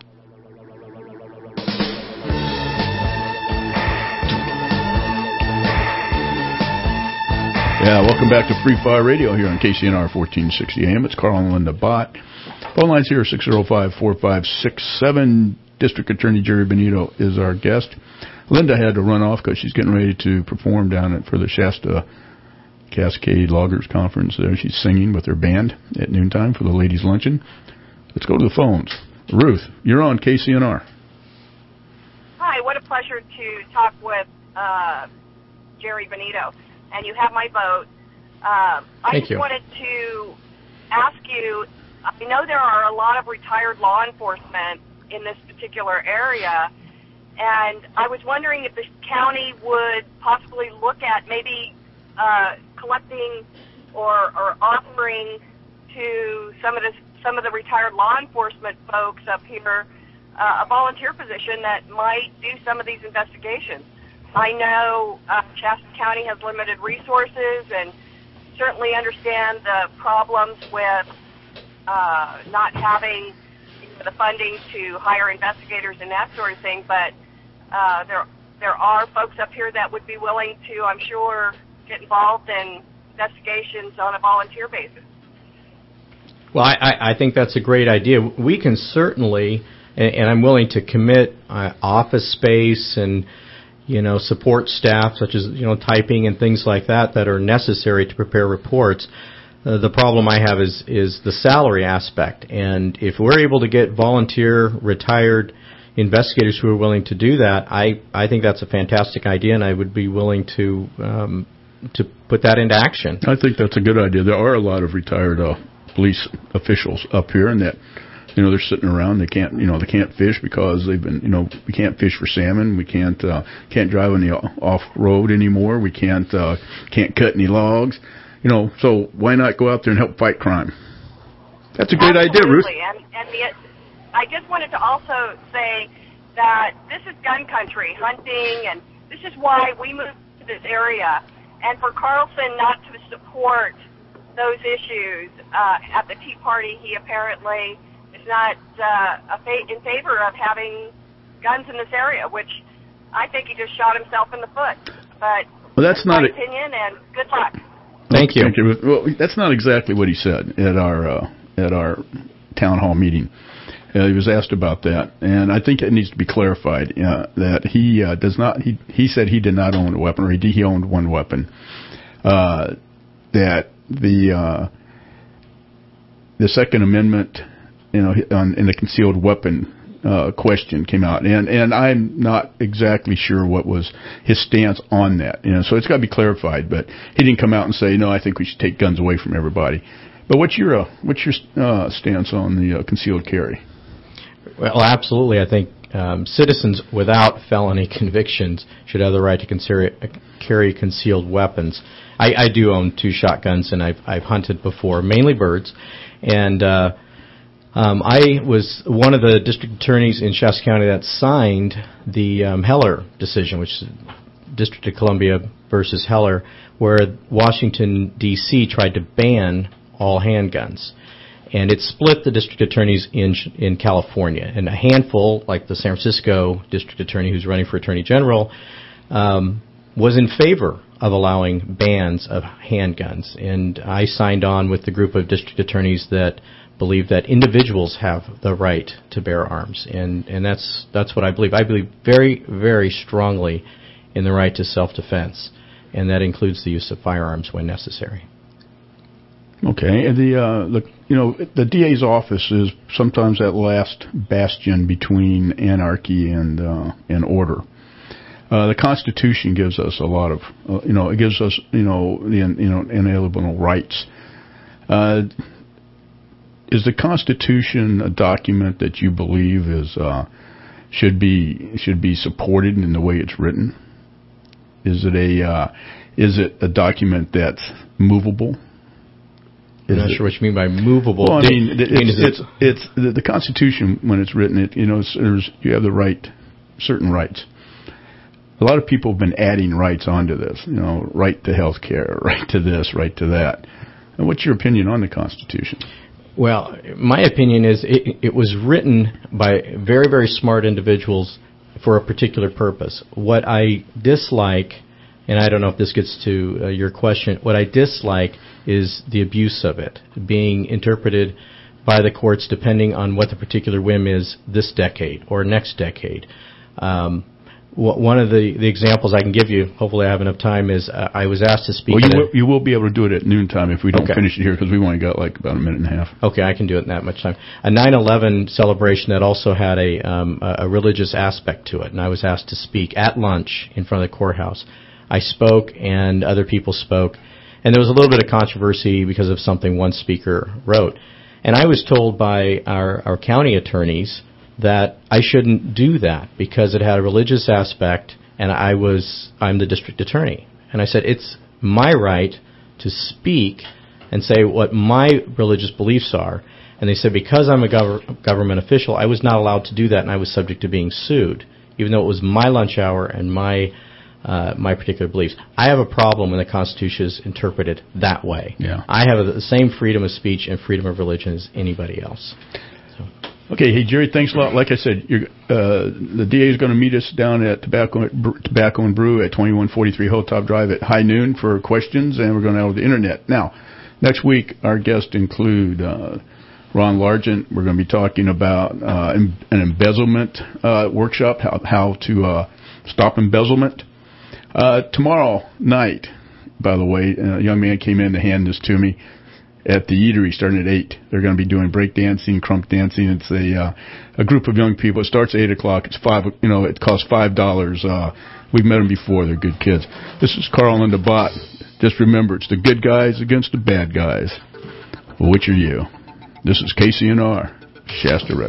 Yeah, welcome back to Free Fire Radio here on K C N R fourteen sixty A M. It's Carl and Linda Bott. Phone lines here, six oh five, four five six seven. District Attorney Jerry Benito is our guest. Linda had to run off because she's getting ready to perform down at for the Shasta Cascade Loggers Conference there. She's singing with her band at noontime for the ladies' luncheon. Let's go to the phones. Ruth, you're on K C N R.
Hi, what a pleasure to talk with uh, Jerry Benito. And you have my vote. Uh, I
Thank
just
you.
wanted to ask you, I know there are a lot of retired law enforcement in this particular area, and I was wondering if the county would possibly look at maybe uh, collecting or, or offering to some of the some of the retired law enforcement folks up here uh, a volunteer position that might do some of these investigations. I know uh, Shasta County has limited resources and certainly understand the problems with uh, not having you know, the funding to hire investigators and that sort of thing, but uh, there there are folks up here that would be willing to, I'm sure, get involved in investigations on a volunteer basis.
Well, I, I think that's a great idea. We can certainly, and, and I'm willing to commit uh, office space and, you know, support staff such as, you know, typing and things like that that are necessary to prepare reports. Uh, the problem I have is is the salary aspect, and if we're able to get volunteer retired investigators who are willing to do that, I, I think that's a fantastic idea, and I would be willing to um, to put that into action.
I think that's a good idea. There are a lot of retired uh, police officials up here, and that you know they're sitting around. They can't you know they can't fish because they've been you know we can't fish for salmon. We can't uh, can't drive on the off road anymore. We can't uh, can't cut any logs. You know, so why not go out there and help fight crime? That's a great
Absolutely.
idea, Ruth.
And, and the, I just wanted to also say that this is gun country, hunting, and this is why we moved to this area. And for Carlson not to support those issues uh, at the Tea Party, he apparently is not uh, a fa- in favor of having guns in this area, which I think he just shot himself in the foot. But
well, that's, that's not
my
a-
opinion, and good luck.
Thank you.
Thank you. Well, that's not exactly what he said at our uh, at our town hall meeting. Uh, he was asked about that, and I think it needs to be clarified uh, that he uh, does not. He he said he did not own a weapon, or he, he owned one weapon. Uh, that the uh, the Second Amendment, you know, on, in the concealed weapon uh, question came out, and and I'm not exactly sure what was his stance on that. You know, so it's got to be clarified. But he didn't come out and say, no, I think we should take guns away from everybody. But what's your uh, what's your uh, stance on the uh, concealed carry?
Well, absolutely. I think um, citizens without felony convictions should have the right to consider, uh, carry concealed weapons. I, I do own two shotguns, and I've I've hunted before, mainly birds, and uh, um, I was one of the district attorneys in Shasta County that signed the um, Heller decision, which is District of Columbia versus Heller, where Washington, D C tried to ban all handguns. And it split the district attorneys in in California. And a handful, like the San Francisco district attorney who's running for attorney general, um, was in favor of allowing bans of handguns. And I signed on with the group of district attorneys that believe that individuals have the right to bear arms. And, and that's that's what I believe. I believe very, very strongly in the right to self-defense. And that includes the use of firearms when necessary.
Okay, and the uh, the you know the D A's office is sometimes that last bastion between anarchy and uh, and order. Uh, the Constitution gives us a lot of uh, you know it gives us you know the you know inalienable rights. Uh, is the Constitution a document that you believe is uh, should be should be supported in the way it's written? Is it a uh, is it a document that's movable?
I'm not sure what you mean by movable.
Well, I mean, it's, it's, it's, it's the, the Constitution, when it's written, it, you know, it's, there's, you have the right, certain rights. A lot of people have been adding rights onto this, you know, right to health care, right to this, right to that. And what's your opinion on the Constitution?
Well, my opinion is it, it was written by very, very smart individuals for a particular purpose. What I dislike, and I don't know if this gets to uh, your question, what I dislike is the abuse of it, being interpreted by the courts depending on what the particular whim is this decade or next decade. Um, w- one of the, the examples I can give you, hopefully I have enough time, is uh, I was asked to speak...
Well, you will, you will be able to do it at noontime if we don't
okay.
finish it here, because we've only got like about a minute and a half.
Okay, I can do it in that much time. A nine eleven celebration that also had a, um, a religious aspect to it, and I was asked to speak at lunch in front of the courthouse. I spoke, and other people spoke, and there was a little bit of controversy because of something one speaker wrote. And I was told by our, our county attorneys that I shouldn't do that because it had a religious aspect, and I was I'm the district attorney. And I said, it's my right to speak and say what my religious beliefs are. And they said, because I'm a gov- government official, I was not allowed to do that, and I was subject to being sued, even though it was my lunch hour and my Uh, my particular beliefs. I have a problem when the Constitution is interpreted that way.
Yeah.
I have the same freedom of speech and freedom of religion as anybody else. So.
Okay, hey Jerry, thanks a lot. Like I said, you're, uh, the D A is going to meet us down at Tobacco, Tobacco and Brew at twenty-one forty-three Hilltop Drive at high noon for questions, and we're going to have the internet. Now, next week our guests include uh, Ron Largent. We're going to be talking about uh, an embezzlement uh, workshop, how, how to uh, stop embezzlement. Uh, tomorrow night, by the way, a young man came in to hand this to me. at the eatery starting at eight. They're going to be doing break dancing, crunk dancing. It's a uh, a group of young people. It starts at eight o'clock. It's five. You know, it costs five dollars. Uh, we've met them before. They're good kids. This is Carl and the Bot. Just remember, it's the good guys against the bad guys. Well, which are you? This is K C N R, Shasta Red.